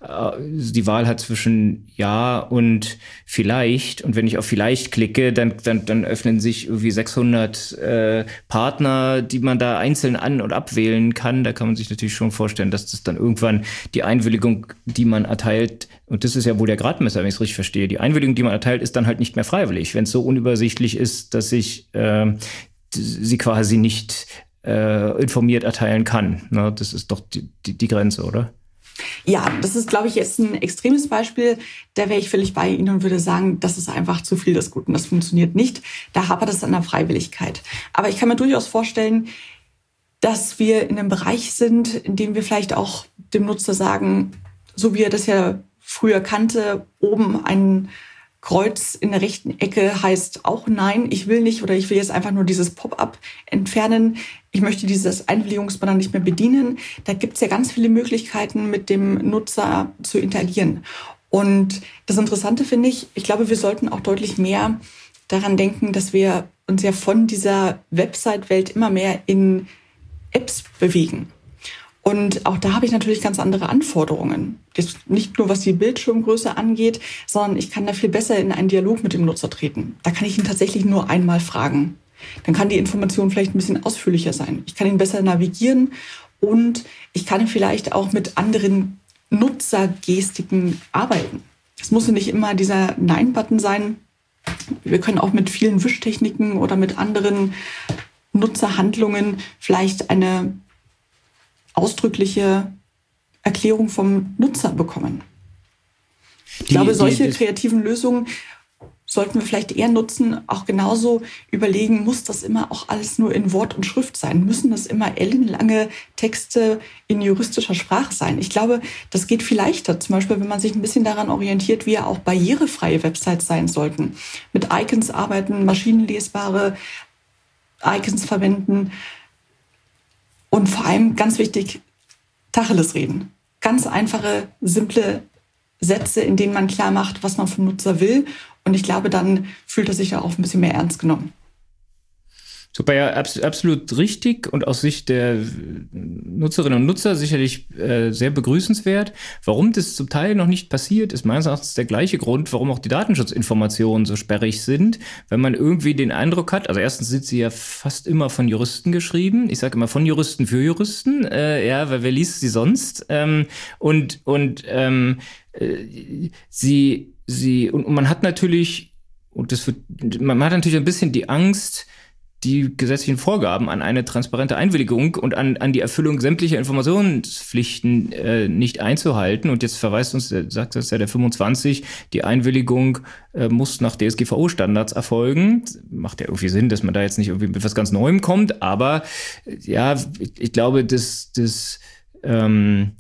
die Wahl hat zwischen ja und vielleicht, und wenn ich auf vielleicht klicke, dann, dann, dann öffnen sich irgendwie sechshundert äh, Partner, die man da einzeln an- und abwählen kann. Da kann man sich natürlich schon vorstellen, dass das dann irgendwann die Einwilligung, die man erteilt, und das ist ja wohl der Gradmesser, wenn ich es richtig verstehe, die Einwilligung, die man erteilt, ist dann halt nicht mehr freiwillig, wenn es so unübersichtlich ist, dass ich äh, sie quasi nicht äh, informiert erteilen kann. Na, das ist doch die, die, die Grenze, oder? Ja, das ist, glaube ich, jetzt ein extremes Beispiel. Da wäre ich völlig bei Ihnen und würde sagen, das ist einfach zu viel des Guten. Das funktioniert nicht. Da hapert es an der Freiwilligkeit. Aber ich kann mir durchaus vorstellen, dass wir in einem Bereich sind, in dem wir vielleicht auch dem Nutzer sagen, so wie er das ja früher kannte, oben ein Kreuz in der rechten Ecke heißt auch nein, ich will nicht, oder ich will jetzt einfach nur dieses Pop-up entfernen. Ich möchte dieses Einwilligungsbanner nicht mehr bedienen. Da gibt es ja ganz viele Möglichkeiten, mit dem Nutzer zu interagieren. Und das Interessante finde ich, ich glaube, wir sollten auch deutlich mehr daran denken, dass wir uns ja von dieser Website-Welt immer mehr in Apps bewegen. Und auch da habe ich natürlich ganz andere Anforderungen. Das nicht nur, was die Bildschirmgröße angeht, sondern ich kann da viel besser in einen Dialog mit dem Nutzer treten. Da kann ich ihn tatsächlich nur einmal fragen. Dann kann die Information vielleicht ein bisschen ausführlicher sein. Ich kann ihn besser navigieren und ich kann vielleicht auch mit anderen Nutzergestiken arbeiten. Es muss nicht immer dieser Nein-Button sein. Wir können auch mit vielen Wischtechniken oder mit anderen Nutzerhandlungen vielleicht eine ausdrückliche Erklärung vom Nutzer bekommen. Ich die, glaube, solche die, kreativen Lösungen sollten wir vielleicht eher nutzen, auch genauso überlegen, muss das immer auch alles nur in Wort und Schrift sein? Müssen das immer ellenlange Texte in juristischer Sprache sein? Ich glaube, das geht viel leichter, zum Beispiel, wenn man sich ein bisschen daran orientiert, wie ja auch barrierefreie Websites sein sollten. Mit Icons arbeiten, maschinenlesbare Icons verwenden. Und vor allem, ganz wichtig, Tacheles reden. Ganz einfache, simple Sätze, in denen man klar macht, was man vom Nutzer will. Und ich glaube, dann fühlt er sich ja auch ein bisschen mehr ernst genommen. Super, ja, abs- absolut richtig und aus Sicht der Nutzerinnen und Nutzer sicherlich äh, sehr begrüßenswert. Warum das zum Teil noch nicht passiert, ist meines Erachtens der gleiche Grund, warum auch die Datenschutzinformationen so sperrig sind. Wenn man irgendwie den Eindruck hat, also erstens sind sie ja fast immer von Juristen geschrieben. Ich sage immer von Juristen für Juristen, äh, ja, weil wer liest sie sonst? Ähm, und und ähm, äh, sie, sie und, und man hat natürlich, und das wird, man hat natürlich ein bisschen die Angst, die gesetzlichen Vorgaben an eine transparente Einwilligung und an, an die Erfüllung sämtlicher Informationspflichten äh, nicht einzuhalten. Und jetzt verweist uns, sagt das ja der fünfundzwanzig, die Einwilligung äh, muss nach D S G V O-Standards erfolgen. Macht ja irgendwie Sinn, dass man da jetzt nicht irgendwie mit was ganz Neuem kommt. Aber ja, ich, ich glaube, dass das ähm,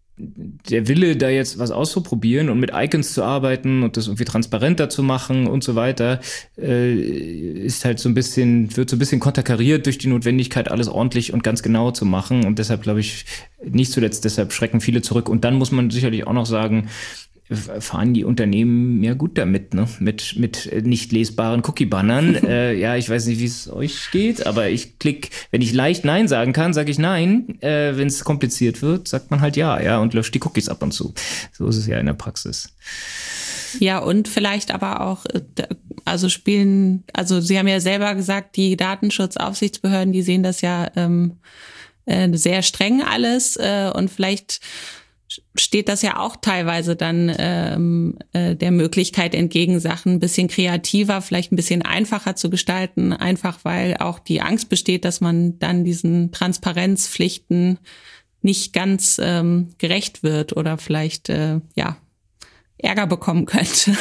der Wille, da jetzt was auszuprobieren und mit Icons zu arbeiten und das irgendwie transparenter zu machen und so weiter, äh, ist halt so ein bisschen, wird so ein bisschen konterkariert durch die Notwendigkeit, alles ordentlich und ganz genau zu machen. Und deshalb glaube ich, nicht zuletzt deshalb schrecken viele zurück. Und dann muss man sicherlich auch noch sagen, fahren die Unternehmen mehr gut damit, ne? Mit, mit nicht lesbaren Cookie-Bannern. äh, ja, ich weiß nicht, wie es euch geht, aber ich klick, wenn ich leicht Nein sagen kann, sage ich Nein. Äh, wenn es kompliziert wird, sagt man halt Ja, ja, und löscht die Cookies ab und zu. So ist es ja in der Praxis. Ja, und vielleicht aber auch, also spielen, also Sie haben ja selber gesagt, die Datenschutzaufsichtsbehörden, die sehen das ja ähm, äh, sehr streng alles äh, und vielleicht steht das ja auch teilweise dann ähm, äh, der Möglichkeit entgegen, Sachen ein bisschen kreativer, vielleicht ein bisschen einfacher zu gestalten, einfach weil auch die Angst besteht, dass man dann diesen Transparenzpflichten nicht ganz ähm, gerecht wird oder vielleicht äh, ja Ärger bekommen könnte.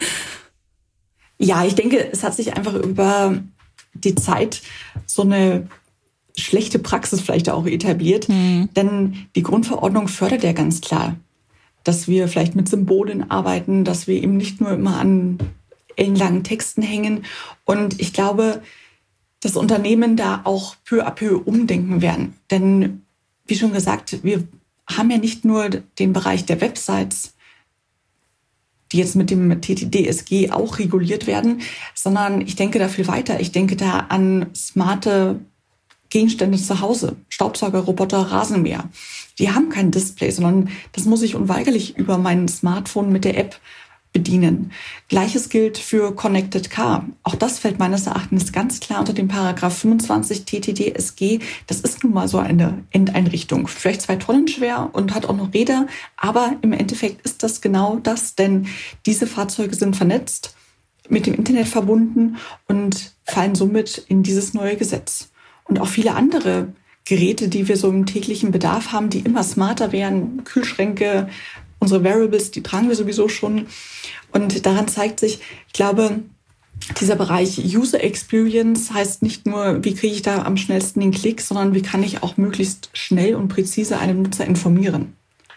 Ja, ich denke, es hat sich einfach über die Zeit so eine schlechte Praxis vielleicht auch etabliert. Mhm. Denn die Grundverordnung fördert ja ganz klar, dass wir vielleicht mit Symbolen arbeiten, dass wir eben nicht nur immer an ellenlangen Texten hängen. Und ich glaube, dass Unternehmen da auch peu à peu umdenken werden. Denn wie schon gesagt, wir haben ja nicht nur den Bereich der Websites, die jetzt mit dem T T D S G auch reguliert werden, sondern ich denke da viel weiter. Ich denke da an smarte Gegenstände zu Hause, Staubsauger, Roboter, Rasenmäher. Die haben kein Display, sondern das muss ich unweigerlich über mein Smartphone mit der App bedienen. Gleiches gilt für Connected Car. Auch das fällt meines Erachtens ganz klar unter den Paragraph fünfundzwanzig T T D S G. Das ist nun mal so eine Endeinrichtung. Vielleicht zwei Tonnen schwer und hat auch noch Räder, aber im Endeffekt ist das genau das, denn diese Fahrzeuge sind vernetzt, mit dem Internet verbunden und fallen somit in dieses neue Gesetz. Und auch viele andere Geräte, die wir so im täglichen Bedarf haben, die immer smarter werden, Kühlschränke, unsere Wearables, die tragen wir sowieso schon. Und daran zeigt sich, ich glaube, dieser Bereich User Experience heißt nicht nur, wie kriege ich da am schnellsten den Klick, sondern wie kann ich auch möglichst schnell und präzise einem Nutzer informieren.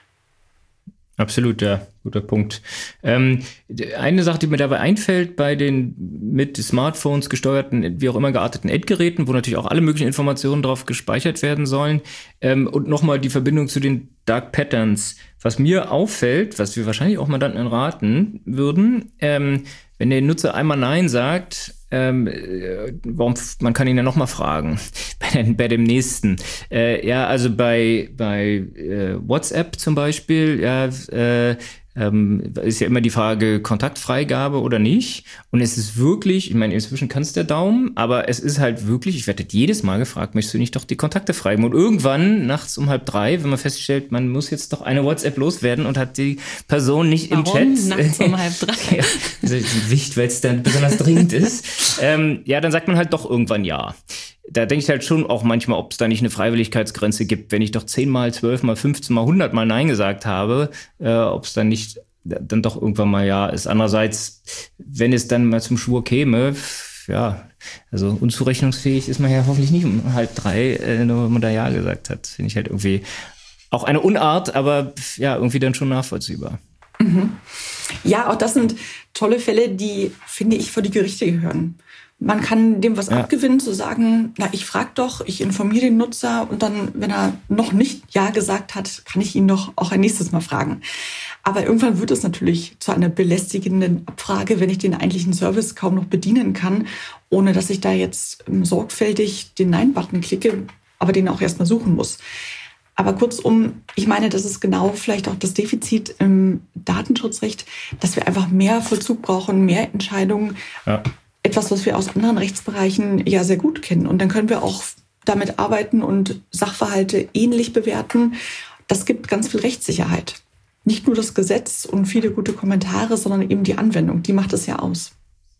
Absolut, ja, guter Punkt. Ähm, eine Sache, die mir dabei einfällt, bei den mit Smartphones gesteuerten, wie auch immer gearteten Endgeräten, wo natürlich auch alle möglichen Informationen drauf gespeichert werden sollen, ähm, und nochmal die Verbindung zu den Dark Patterns. Was mir auffällt, was wir wahrscheinlich auch Mandanten raten würden, ähm, wenn der Nutzer einmal Nein sagt, ähm, warum, man kann ihn ja nochmal fragen, bei, den, bei dem nächsten. Äh, ja, also bei, bei äh, WhatsApp zum Beispiel, ja, äh, ähm, ist ja immer die Frage Kontaktfreigabe oder nicht. Und es ist wirklich, ich meine, inzwischen kann es der Daumen, aber es ist halt wirklich, ich werde jedes Mal gefragt, möchtest du nicht doch die Kontakte freigeben? Und irgendwann, nachts um halb drei, wenn man feststellt, man muss jetzt doch eine WhatsApp loswerden und hat die Person nicht Warum? im Chat. Nachts um halb drei. Ja, das ist wichtig, weil es dann besonders dringend ist. Ähm, ja, dann sagt man halt doch irgendwann ja. Da denke ich halt schon auch manchmal, ob es da nicht eine Freiwilligkeitsgrenze gibt, wenn ich doch zehnmal, zwölfmal, fünfzehnmal, hundertmal Nein gesagt habe, äh, ob es dann nicht dann doch irgendwann mal ja ist. Andererseits, wenn es dann mal zum Schwur käme, ja, also unzurechnungsfähig ist man ja hoffentlich nicht um halb drei, äh, nur wenn man da ja gesagt hat. Finde ich halt irgendwie auch eine Unart, aber ja, irgendwie dann schon nachvollziehbar. Mhm. Ja, auch das sind tolle Fälle, die, finde ich, vor die Gerichte gehören. Man kann dem was ja. abgewinnen, zu sagen, na, ich frage doch, ich informiere den Nutzer und dann, wenn er noch nicht Ja gesagt hat, kann ich ihn doch auch ein nächstes Mal fragen. Aber irgendwann wird es natürlich zu einer belästigenden Abfrage, wenn ich den eigentlichen Service kaum noch bedienen kann, ohne dass ich da jetzt sorgfältig den Nein-Button klicke, aber den auch erstmal suchen muss. Aber kurzum, ich meine, das ist genau vielleicht auch das Defizit im Datenschutzrecht, dass wir einfach mehr Vollzug brauchen, mehr Entscheidungen. Ja. Etwas, was wir aus anderen Rechtsbereichen ja sehr gut kennen. Und dann können wir auch damit arbeiten und Sachverhalte ähnlich bewerten. Das gibt ganz viel Rechtssicherheit. Nicht nur das Gesetz und viele gute Kommentare, sondern eben die Anwendung. Die macht es ja aus.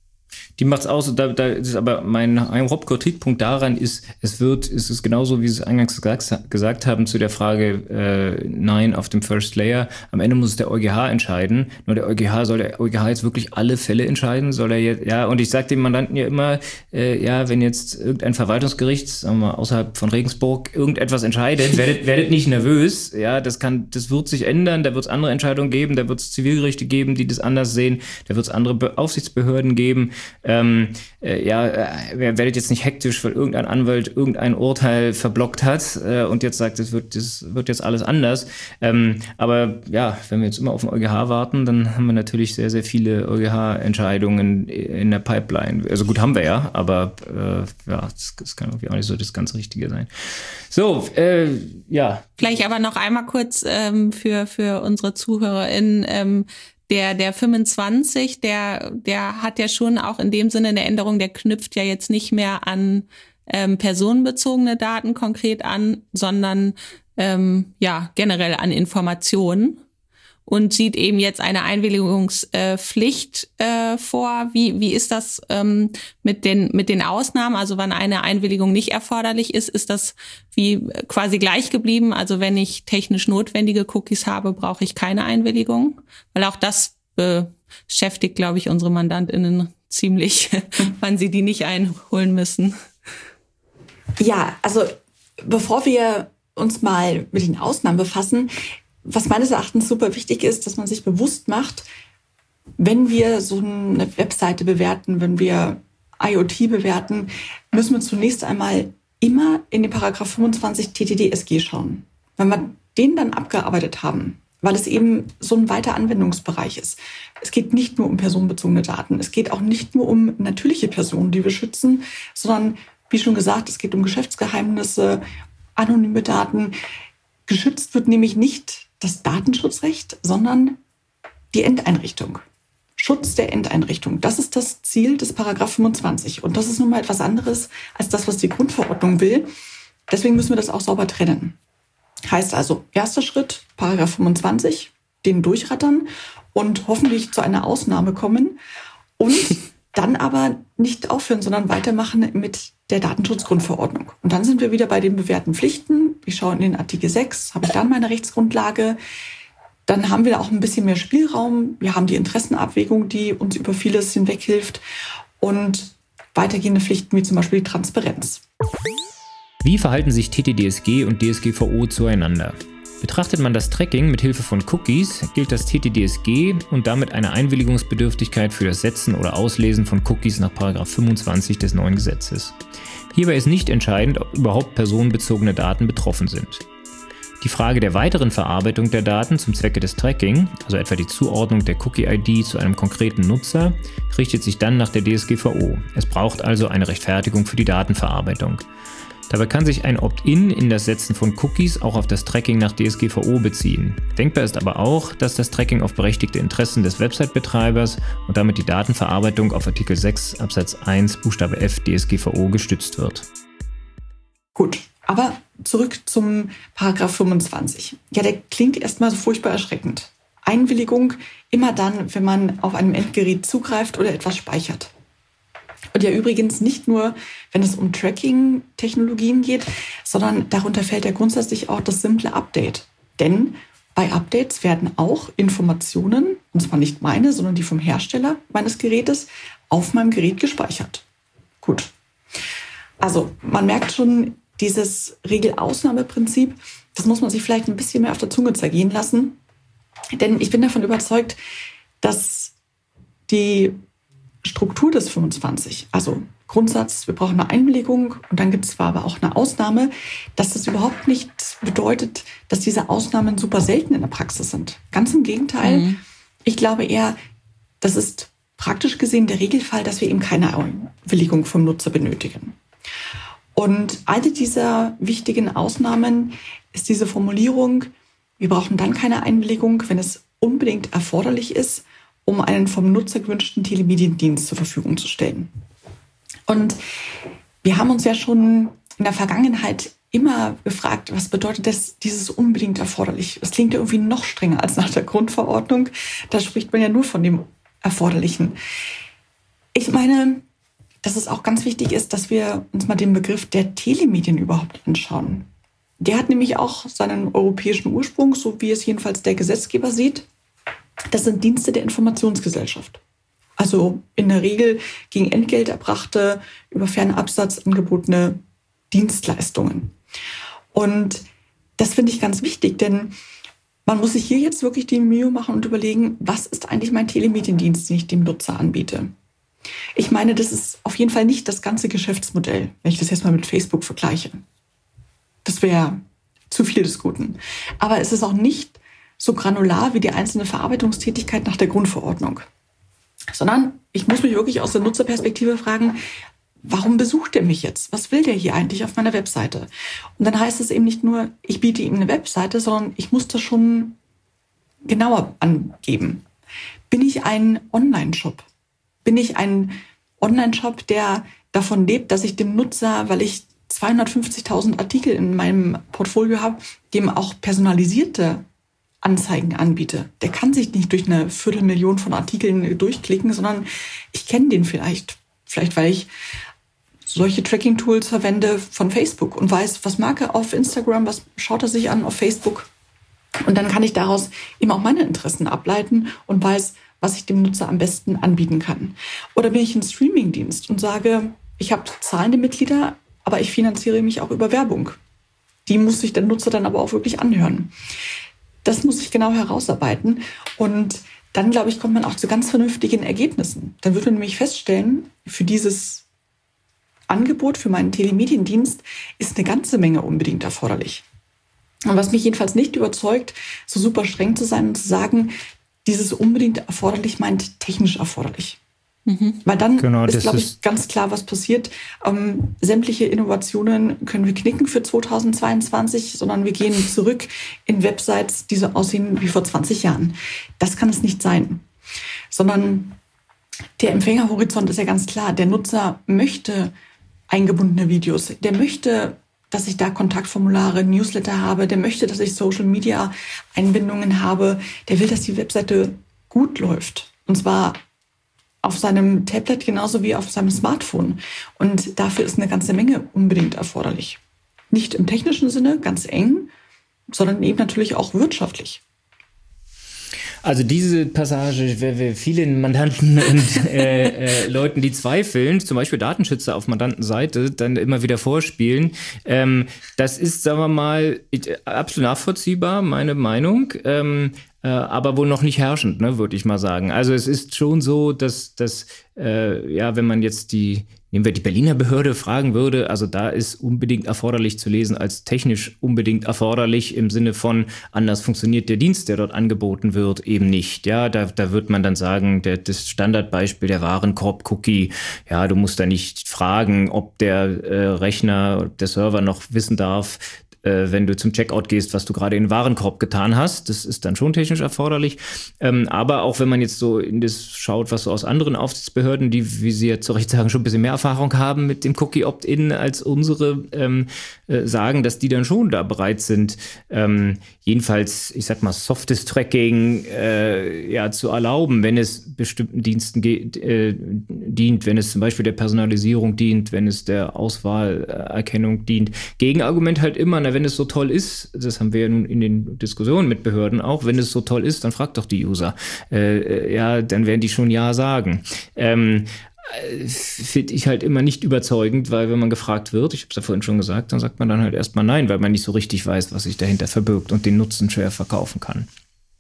Die macht es aus. Da, da ist aber mein Hauptkritikpunkt daran ist, es wird, es ist genauso, wie Sie es eingangs gesagt, gesagt haben zu der Frage äh, Nein auf dem First Layer. Am Ende muss es der EuGH entscheiden. Nur der EuGH, soll der EuGH jetzt wirklich alle Fälle entscheiden? Soll er jetzt, ja, und ich sage dem Mandanten ja immer, äh, ja, wenn jetzt irgendein Verwaltungsgericht, sagen wir mal, außerhalb von Regensburg irgendetwas entscheidet, werdet, werdet nicht nervös. Ja, das kann, das wird sich ändern. Da wird es andere Entscheidungen geben. Da wird es Zivilgerichte geben, die das anders sehen. Da wird es andere Be- Aufsichtsbehörden geben. Ähm, äh, ja, äh, wer werdet jetzt nicht hektisch, weil irgendein Anwalt irgendein Urteil verblockt hat äh, und jetzt sagt, es wird, das wird jetzt alles anders. Ähm, aber ja, wenn wir jetzt immer auf den EuGH warten, dann haben wir natürlich sehr, sehr viele EuGH-Entscheidungen in der Pipeline. Also gut, haben wir ja, aber äh, ja, das, das kann irgendwie auch nicht so das ganz Richtige sein. So, äh, ja. Vielleicht aber noch einmal kurz ähm, für, für unsere ZuhörerInnen, ähm, Der, der fünfundzwanzig, der, der hat ja schon auch in dem Sinne eine Änderung, der knüpft ja jetzt nicht mehr an ähm, personenbezogene Daten konkret an, sondern ähm, ja generell an Informationen und sieht eben jetzt eine Einwilligungspflicht äh, vor. Wie, wie ist das ähm, mit den, mit den Ausnahmen? Also wann eine Einwilligung nicht erforderlich ist, ist das wie quasi gleich geblieben? Also wenn ich technisch notwendige Cookies habe, brauche ich keine Einwilligung? Weil auch das beschäftigt, glaube ich, unsere MandantInnen ziemlich, wann sie die nicht einholen müssen. Ja, also bevor wir uns mal mit den Ausnahmen befassen, was meines Erachtens super wichtig ist, dass man sich bewusst macht, wenn wir so eine Webseite bewerten, wenn wir IoT bewerten, müssen wir zunächst einmal immer in den Paragraph fünfundzwanzig T T D S G schauen. Wenn wir den dann abgearbeitet haben, weil es eben so ein weiter Anwendungsbereich ist. Es geht nicht nur um personenbezogene Daten, es geht auch nicht nur um natürliche Personen, die wir schützen, sondern, wie schon gesagt, es geht um Geschäftsgeheimnisse, anonyme Daten. Geschützt wird nämlich nicht das Datenschutzrecht, sondern die Endeinrichtung. Schutz der Endeinrichtung. Das ist das Ziel des Paragraph fünfundzwanzig. Und das ist nun mal etwas anderes als das, was die Grundverordnung will. Deswegen müssen wir das auch sauber trennen. Heißt also, erster Schritt, Paragraph fünfundzwanzig, den durchrattern und hoffentlich zu einer Ausnahme kommen und dann aber nicht aufhören, sondern weitermachen mit der Datenschutzgrundverordnung. Und dann sind wir wieder bei den bewährten Pflichten. Ich schaue in den Artikel sechs, habe ich dann meine Rechtsgrundlage. Dann haben wir auch ein bisschen mehr Spielraum. Wir haben die Interessenabwägung, die uns über vieles hinweg hilft und weitergehende Pflichten wie zum Beispiel die Transparenz. Wie verhalten sich T T D S G und D S G V O zueinander? Betrachtet man das Tracking mit Hilfe von Cookies, gilt das T T D S G und damit eine Einwilligungsbedürftigkeit für das Setzen oder Auslesen von Cookies nach Paragraph fünfundzwanzig des neuen Gesetzes. Hierbei ist nicht entscheidend, ob überhaupt personenbezogene Daten betroffen sind. Die Frage der weiteren Verarbeitung der Daten zum Zwecke des Tracking, also etwa die Zuordnung der Cookie-I D zu einem konkreten Nutzer, richtet sich dann nach der D S G V O. Es braucht also eine Rechtfertigung für die Datenverarbeitung. Dabei kann sich ein Opt-in in das Setzen von Cookies auch auf das Tracking nach D S G V O beziehen. Denkbar ist aber auch, dass das Tracking auf berechtigte Interessen des Website-Betreibers und damit die Datenverarbeitung auf Artikel sechs Absatz eins Buchstabe F D S G V O gestützt wird. Gut, aber zurück zum Paragraph fünfundzwanzig. Ja, der klingt erstmal so furchtbar erschreckend. Einwilligung immer dann, wenn man auf einem Endgerät zugreift oder etwas speichert. Und ja übrigens nicht nur, wenn es um Tracking-Technologien geht, sondern darunter fällt ja grundsätzlich auch das simple Update. Denn bei Updates werden auch Informationen, und zwar nicht meine, sondern die vom Hersteller meines Gerätes, auf meinem Gerät gespeichert. Gut. Also man merkt schon, dieses Regel-Ausnahme-Prinzip, das muss man sich vielleicht ein bisschen mehr auf der Zunge zergehen lassen. Denn ich bin davon überzeugt, dass die Struktur des fünfundzwanzig, also Grundsatz, wir brauchen eine Einwilligung und dann gibt es zwar aber auch eine Ausnahme, dass das überhaupt nicht bedeutet, dass diese Ausnahmen super selten in der Praxis sind. Ganz im Gegenteil. Mhm. Ich glaube eher, das ist praktisch gesehen der Regelfall, dass wir eben keine Einwilligung vom Nutzer benötigen. Und eine dieser wichtigen Ausnahmen ist diese Formulierung, wir brauchen dann keine Einwilligung, wenn es unbedingt erforderlich ist, um einen vom Nutzer gewünschten Telemediendienst zur Verfügung zu stellen. Und wir haben uns ja schon in der Vergangenheit immer gefragt, was bedeutet das, dieses unbedingt erforderlich? Das klingt ja irgendwie noch strenger als nach der Grundverordnung. Da spricht man ja nur von dem Erforderlichen. Ich meine, dass es auch ganz wichtig ist, dass wir uns mal den Begriff der Telemedien überhaupt anschauen. Der hat nämlich auch seinen europäischen Ursprung, so wie es jedenfalls der Gesetzgeber sieht. Das sind Dienste der Informationsgesellschaft. Also in der Regel gegen Entgelt erbrachte, über Fernabsatz angebotene Dienstleistungen. Und das finde ich ganz wichtig, denn man muss sich hier jetzt wirklich die Mühe machen und überlegen, was ist eigentlich mein Telemediendienst, den ich dem Nutzer anbiete? Ich meine, das ist auf jeden Fall nicht das ganze Geschäftsmodell, wenn ich das jetzt mal mit Facebook vergleiche. Das wäre zu viel des Guten. Aber es ist auch nicht so granular wie die einzelne Verarbeitungstätigkeit nach der Grundverordnung. Sondern ich muss mich wirklich aus der Nutzerperspektive fragen, warum besucht er mich jetzt? Was will der hier eigentlich auf meiner Webseite? Und dann heißt es eben nicht nur, ich biete ihm eine Webseite, sondern ich muss das schon genauer angeben. Bin ich ein Online-Shop? Bin ich ein Online-Shop, der davon lebt, dass ich dem Nutzer, weil ich zweihundertfünfzigtausend Artikel in meinem Portfolio habe, dem auch personalisierte Anzeigen anbiete? Der kann sich nicht durch eine Viertelmillion von Artikeln durchklicken, sondern ich kenne den vielleicht. Vielleicht, weil ich solche Tracking-Tools verwende von Facebook und weiß, was mag er auf Instagram, was schaut er sich an auf Facebook. Und dann kann ich daraus eben auch meine Interessen ableiten und weiß, was ich dem Nutzer am besten anbieten kann. Oder bin ich ein Streaming-Dienst und sage, ich habe zahlende Mitglieder, aber ich finanziere mich auch über Werbung. Die muss sich der Nutzer dann aber auch wirklich anhören. Das muss ich genau herausarbeiten. Und dann, glaube ich, kommt man auch zu ganz vernünftigen Ergebnissen. Dann wird man nämlich feststellen, für dieses Angebot, für meinen Telemediendienst ist eine ganze Menge unbedingt erforderlich. Und was mich jedenfalls nicht überzeugt, so super streng zu sein und zu sagen, dieses unbedingt erforderlich meint technisch erforderlich. Mhm. Weil dann genau, ist, glaube ich, ganz klar, was passiert. Ähm, sämtliche Innovationen können wir knicken für zweitausendzweiundzwanzig, sondern wir gehen zurück in Websites, die so aussehen wie vor zwanzig Jahren. Das kann es nicht sein. Sondern der Empfängerhorizont ist ja ganz klar. Der Nutzer möchte eingebundene Videos. Der möchte, dass ich da Kontaktformulare, Newsletter habe. Der möchte, dass ich Social-Media-Einbindungen habe. Der will, dass die Webseite gut läuft. Und zwar auf seinem Tablet genauso wie auf seinem Smartphone. Und dafür ist eine ganze Menge unbedingt erforderlich. Nicht im technischen Sinne, ganz eng, sondern eben natürlich auch wirtschaftlich. Also diese Passage, wer, wer vielen Mandanten und äh, äh, Leuten, die zweifeln, zum Beispiel Datenschützer auf Mandantenseite, dann immer wieder vorspielen, ähm, das ist, sagen wir mal, absolut nachvollziehbar, meine Meinung, ähm, äh, aber wohl noch nicht herrschend, ne, würde ich mal sagen. Also es ist schon so, dass, dass äh, ja, wenn man jetzt die Nehmen wir die Berliner Behörde fragen würde, also da ist unbedingt erforderlich zu lesen als technisch unbedingt erforderlich im Sinne von anders funktioniert der Dienst, der dort angeboten wird, eben nicht. Ja, da, da wird man dann sagen, der, das Standardbeispiel der Warenkorb-Cookie, ja, du musst da nicht fragen, ob der äh, Rechner, der Server noch wissen darf, wenn du zum Checkout gehst, was du gerade in den Warenkorb getan hast. Das ist dann schon technisch erforderlich. Ähm, aber auch wenn man jetzt so in das schaut, was so aus anderen Aufsichtsbehörden, die, wie Sie ja zu Recht sagen, schon ein bisschen mehr Erfahrung haben mit dem Cookie-Opt-in als unsere, ähm, äh, sagen, dass die dann schon da bereit sind, ähm, jedenfalls, ich sag mal, softes Tracking äh, ja, zu erlauben, wenn es bestimmten Diensten ge- äh, dient, wenn es zum Beispiel der Personalisierung dient, wenn es der Auswahlerkennung dient. Gegenargument halt immer, na, wenn es so toll ist, das haben wir ja nun in den Diskussionen mit Behörden auch, wenn es so toll ist, dann fragt doch die User. Äh, ja, dann werden die schon Ja sagen. Ähm, finde ich halt immer nicht überzeugend, weil wenn man gefragt wird, ich habe es ja vorhin schon gesagt, dann sagt man dann halt erstmal nein, weil man nicht so richtig weiß, was sich dahinter verbirgt und den Nutzen schwer verkaufen kann.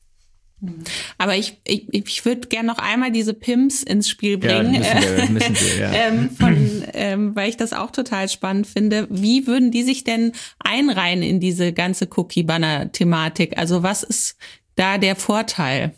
Aber ich, ich, ich würde gerne noch einmal diese P I Ms ins Spiel bringen, ja, müssen wir, müssen wir, ja. ähm, von, ähm, weil ich das auch total spannend finde. Wie würden die sich denn einreihen in diese ganze Cookie-Banner-Thematik? Also was ist da der Vorteil?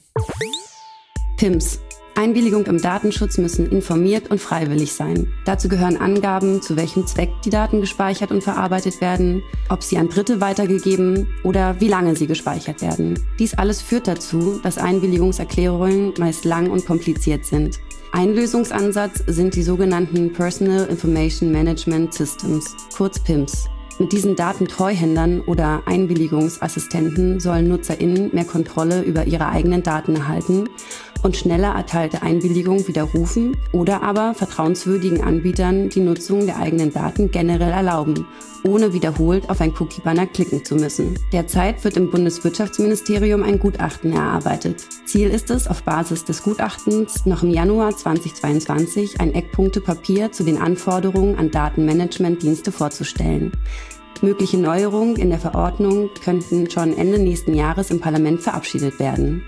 P I Ms. Einwilligung im Datenschutz müssen informiert und freiwillig sein. Dazu gehören Angaben, zu welchem Zweck die Daten gespeichert und verarbeitet werden, ob sie an Dritte weitergegeben oder wie lange sie gespeichert werden. Dies alles führt dazu, dass Einwilligungserklärungen meist lang und kompliziert sind. Ein Lösungsansatz sind die sogenannten Personal Information Management Systems, kurz P I Ms. Mit diesen Datentreuhändern oder Einwilligungsassistenten sollen NutzerInnen mehr Kontrolle über ihre eigenen Daten erhalten und schneller erteilte Einwilligung widerrufen oder aber vertrauenswürdigen Anbietern die Nutzung der eigenen Daten generell erlauben, ohne wiederholt auf ein Cookie-Banner klicken zu müssen. Derzeit wird im Bundeswirtschaftsministerium ein Gutachten erarbeitet. Ziel ist es, auf Basis des Gutachtens noch im Januar zweitausendzweiundzwanzig ein Eckpunktepapier zu den Anforderungen an Datenmanagementdienste vorzustellen. Mögliche Neuerungen in der Verordnung könnten schon Ende nächsten Jahres im Parlament verabschiedet werden.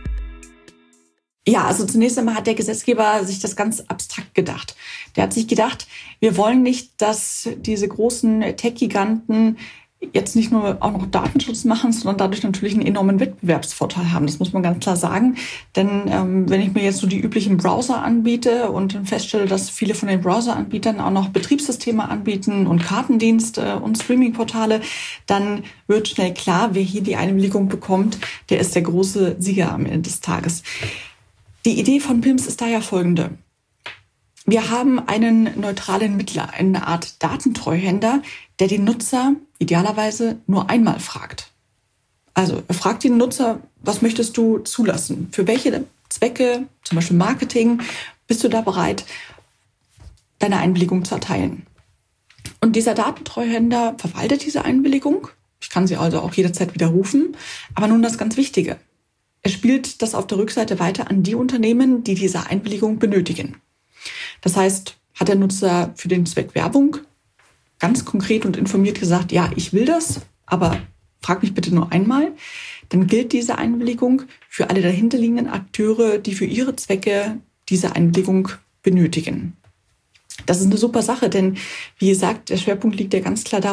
Ja, also zunächst einmal hat der Gesetzgeber sich das ganz abstrakt gedacht. Der hat sich gedacht, wir wollen nicht, dass diese großen Tech-Giganten jetzt nicht nur auch noch Datenschutz machen, sondern dadurch natürlich einen enormen Wettbewerbsvorteil haben. Das muss man ganz klar sagen. Denn ähm, wenn ich mir jetzt so die üblichen Browser anbiete und dann feststelle, dass viele von den Browser-Anbietern auch noch Betriebssysteme anbieten und Kartendienste und Streaming-Portale, dann wird schnell klar, wer hier die Einwilligung bekommt, der ist der große Sieger am Ende des Tages. Die Idee von P I Ms ist daher folgende. Wir haben einen neutralen Mittler, eine Art Datentreuhänder, der den Nutzer idealerweise nur einmal fragt. Also er fragt den Nutzer, was möchtest du zulassen? Für welche Zwecke, zum Beispiel Marketing, bist du da bereit, deine Einwilligung zu erteilen? Und dieser Datentreuhänder verwaltet diese Einwilligung. Ich kann sie also auch jederzeit widerrufen. Aber nun das ganz Wichtige. Er spielt das auf der Rückseite weiter an die Unternehmen, die diese Einwilligung benötigen. Das heißt, hat der Nutzer für den Zweck Werbung ganz konkret und informiert gesagt, ja, ich will das, aber frag mich bitte nur einmal, dann gilt diese Einwilligung für alle dahinterliegenden Akteure, die für ihre Zwecke diese Einwilligung benötigen. Das ist eine super Sache, denn wie gesagt, der Schwerpunkt liegt ja ganz klar darauf,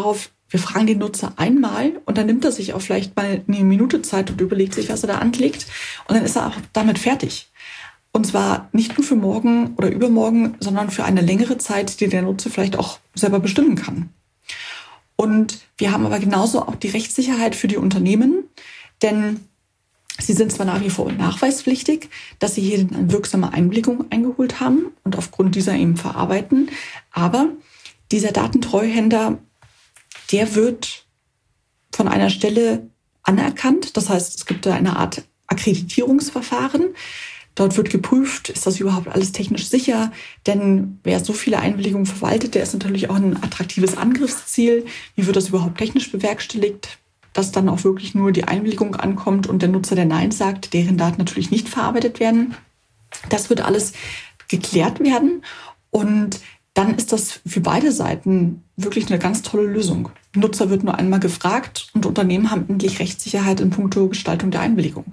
wir fragen den Nutzer einmal und dann nimmt er sich auch vielleicht mal eine Minute Zeit und überlegt sich, was er da anklickt. Und dann ist er auch damit fertig. Und zwar nicht nur für morgen oder übermorgen, sondern für eine längere Zeit, die der Nutzer vielleicht auch selber bestimmen kann. Und wir haben aber genauso auch die Rechtssicherheit für die Unternehmen, denn sie sind zwar nach wie vor nachweispflichtig, dass sie hier eine wirksame Einwilligung eingeholt haben und aufgrund dieser eben verarbeiten, aber dieser Datentreuhänder, der wird von einer Stelle anerkannt. Das heißt, es gibt da eine Art Akkreditierungsverfahren. Dort wird geprüft, ist das überhaupt alles technisch sicher? Denn wer so viele Einwilligungen verwaltet, der ist natürlich auch ein attraktives Angriffsziel. Wie wird das überhaupt technisch bewerkstelligt? Dass dann auch wirklich nur die Einwilligung ankommt und der Nutzer, der Nein sagt, deren Daten natürlich nicht verarbeitet werden. Das wird alles geklärt werden und dann ist das für beide Seiten wirklich eine ganz tolle Lösung. Der Nutzer wird nur einmal gefragt und Unternehmen haben endlich Rechtssicherheit in puncto Gestaltung der Einwilligung.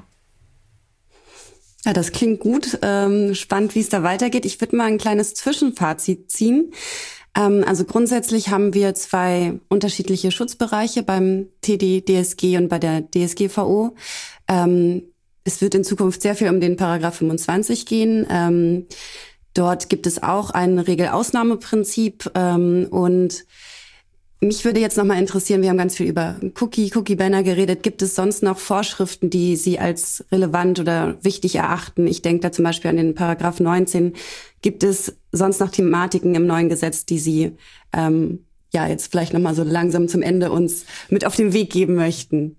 Ja, das klingt gut. Ähm, spannend, wie es da weitergeht. Ich würde mal ein kleines Zwischenfazit ziehen. Ähm, also grundsätzlich haben wir zwei unterschiedliche Schutzbereiche beim T D D S G und bei der D S G V O. Ähm, es wird in Zukunft sehr viel um den Paragraph fünfundzwanzig gehen. Ähm, Dort gibt es auch ein Regelausnahmeprinzip ähm, und mich würde jetzt nochmal interessieren, wir haben ganz viel über Cookie, Cookie-Banner geredet. Gibt es sonst noch Vorschriften, die Sie als relevant oder wichtig erachten? Ich denke da zum Beispiel an den Paragraph neunzehn. Gibt es sonst noch Thematiken im neuen Gesetz, die Sie ähm, ja jetzt vielleicht nochmal so langsam zum Ende uns mit auf den Weg geben möchten?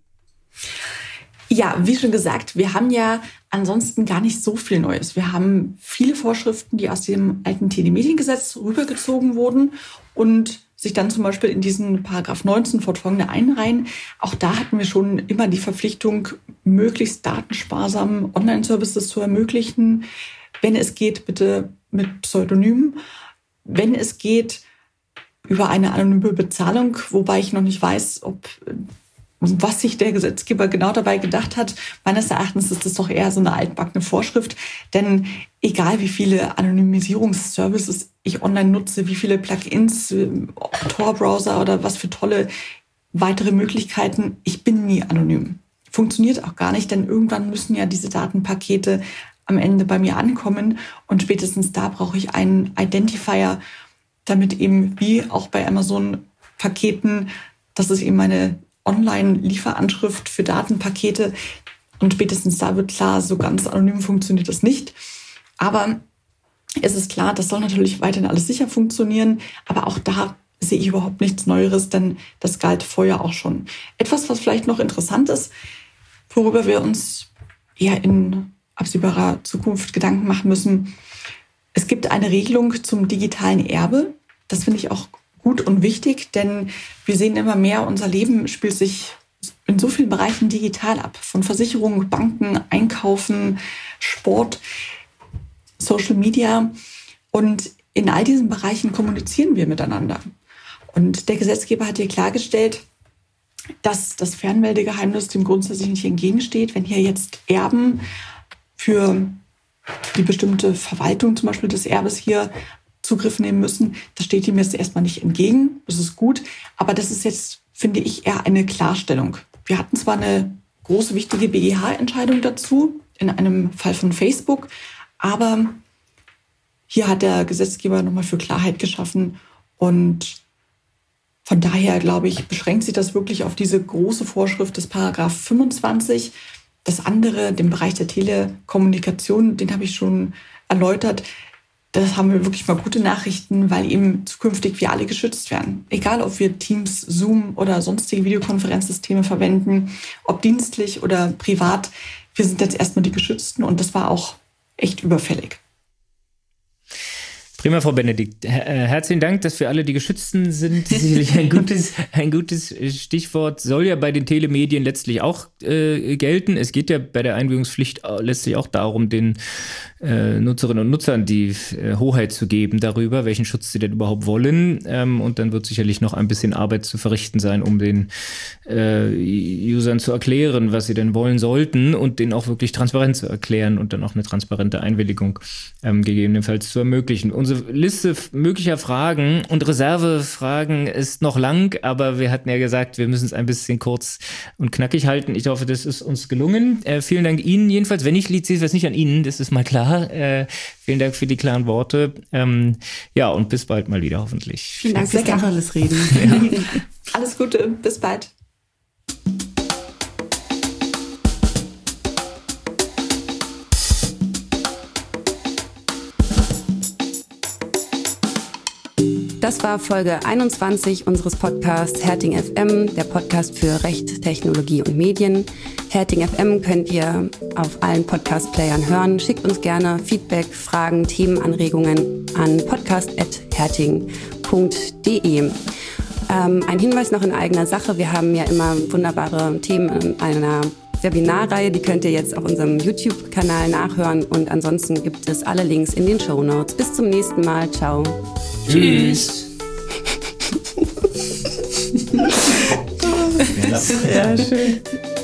Ja, wie schon gesagt, wir haben ja ansonsten gar nicht so viel Neues. Wir haben viele Vorschriften, die aus dem alten Telemediengesetz rübergezogen wurden und sich dann zum Beispiel in diesen Paragraph neunzehn fortfolgende einreihen. Auch da hatten wir schon immer die Verpflichtung, möglichst datensparsam Online-Services zu ermöglichen. Wenn es geht, bitte mit Pseudonymen. Wenn es geht, über eine anonyme Bezahlung, wobei ich noch nicht weiß, ob was sich der Gesetzgeber genau dabei gedacht hat. Meines Erachtens ist das doch eher so eine altbackene Vorschrift. Denn egal wie viele Anonymisierungsservices ich online nutze, wie viele Plugins, Tor-Browser oder was für tolle weitere Möglichkeiten, ich bin nie anonym. Funktioniert auch gar nicht, denn irgendwann müssen ja diese Datenpakete am Ende bei mir ankommen. Und spätestens da brauche ich einen Identifier, damit eben wie auch bei Amazon-Paketen, das ist eben meine Online-Lieferanschrift für Datenpakete. Und spätestens da wird klar, so ganz anonym funktioniert das nicht. Aber es ist klar, das soll natürlich weiterhin alles sicher funktionieren. Aber auch da sehe ich überhaupt nichts Neueres, denn das galt vorher auch schon. Etwas, was vielleicht noch interessant ist, worüber wir uns eher in absehbarer Zukunft Gedanken machen müssen. Es gibt eine Regelung zum digitalen Erbe. Das finde ich auch gut und wichtig, denn wir sehen immer mehr, unser Leben spielt sich in so vielen Bereichen digital ab. Von Versicherungen, Banken, Einkaufen, Sport, Social Media. Und in all diesen Bereichen kommunizieren wir miteinander. Und der Gesetzgeber hat hier klargestellt, dass das Fernmeldegeheimnis dem grundsätzlich nicht entgegensteht. Wenn hier jetzt Erben für die bestimmte Verwaltung zum Beispiel des Erbes hier Zugriff nehmen müssen, das steht ihm jetzt erstmal nicht entgegen. Das ist gut. Aber das ist jetzt, finde ich, eher eine Klarstellung. Wir hatten zwar eine große, wichtige B G H-Entscheidung dazu, in einem Fall von Facebook, aber hier hat der Gesetzgeber nochmal für Klarheit geschaffen. Und von daher, glaube ich, beschränkt sich das wirklich auf diese große Vorschrift des Paragraph fünfundzwanzig. Das andere, den Bereich der Telekommunikation, den habe ich schon erläutert. Das haben wir wirklich mal gute Nachrichten, weil eben zukünftig wir alle geschützt werden. Egal, ob wir Teams, Zoom oder sonstige Videokonferenzsysteme verwenden, ob dienstlich oder privat, wir sind jetzt erstmal die Geschützten und das war auch echt überfällig. Prima, Frau Benedikt. Herzlichen Dank, dass wir alle die Geschützten sind. Sicherlich ein gutes, ein gutes Stichwort. Soll ja bei den Telemedien letztlich auch äh, gelten. Es geht ja bei der Einwilligungspflicht letztlich auch darum, den äh, Nutzerinnen und Nutzern die äh, Hoheit zu geben darüber, welchen Schutz sie denn überhaupt wollen. Ähm, und dann wird sicherlich noch ein bisschen Arbeit zu verrichten sein, um den äh, Usern zu erklären, was sie denn wollen sollten und denen auch wirklich transparent zu erklären und dann auch eine transparente Einwilligung ähm, gegebenenfalls zu ermöglichen. Unsere Liste möglicher Fragen und Reservefragen ist noch lang, aber wir hatten ja gesagt, wir müssen es ein bisschen kurz und knackig halten. Ich hoffe, das ist uns gelungen. Äh, vielen Dank Ihnen jedenfalls. Wenn ich Lied sehe, ist es nicht an Ihnen, das ist mal klar. Äh, vielen Dank für die klaren Worte. Ähm, ja, und bis bald mal wieder hoffentlich. Vielen Dank fürs Tacheles reden. Ja. Alles Gute, bis bald. Das war Folge einundzwanzig unseres Podcasts Herting F M, der Podcast für Recht, Technologie und Medien. Herting F M könnt ihr auf allen Podcast-Playern hören. Schickt uns gerne Feedback, Fragen, Themenanregungen an podcast at herting punkt de. Ähm, ein Hinweis noch in eigener Sache. Wir haben ja immer wunderbare Themen in einer Webinarreihe, die könnt ihr jetzt auf unserem YouTube-Kanal nachhören. Und ansonsten gibt es alle Links in den Shownotes. Bis zum nächsten Mal. Ciao. Tschüss. Ja, schön.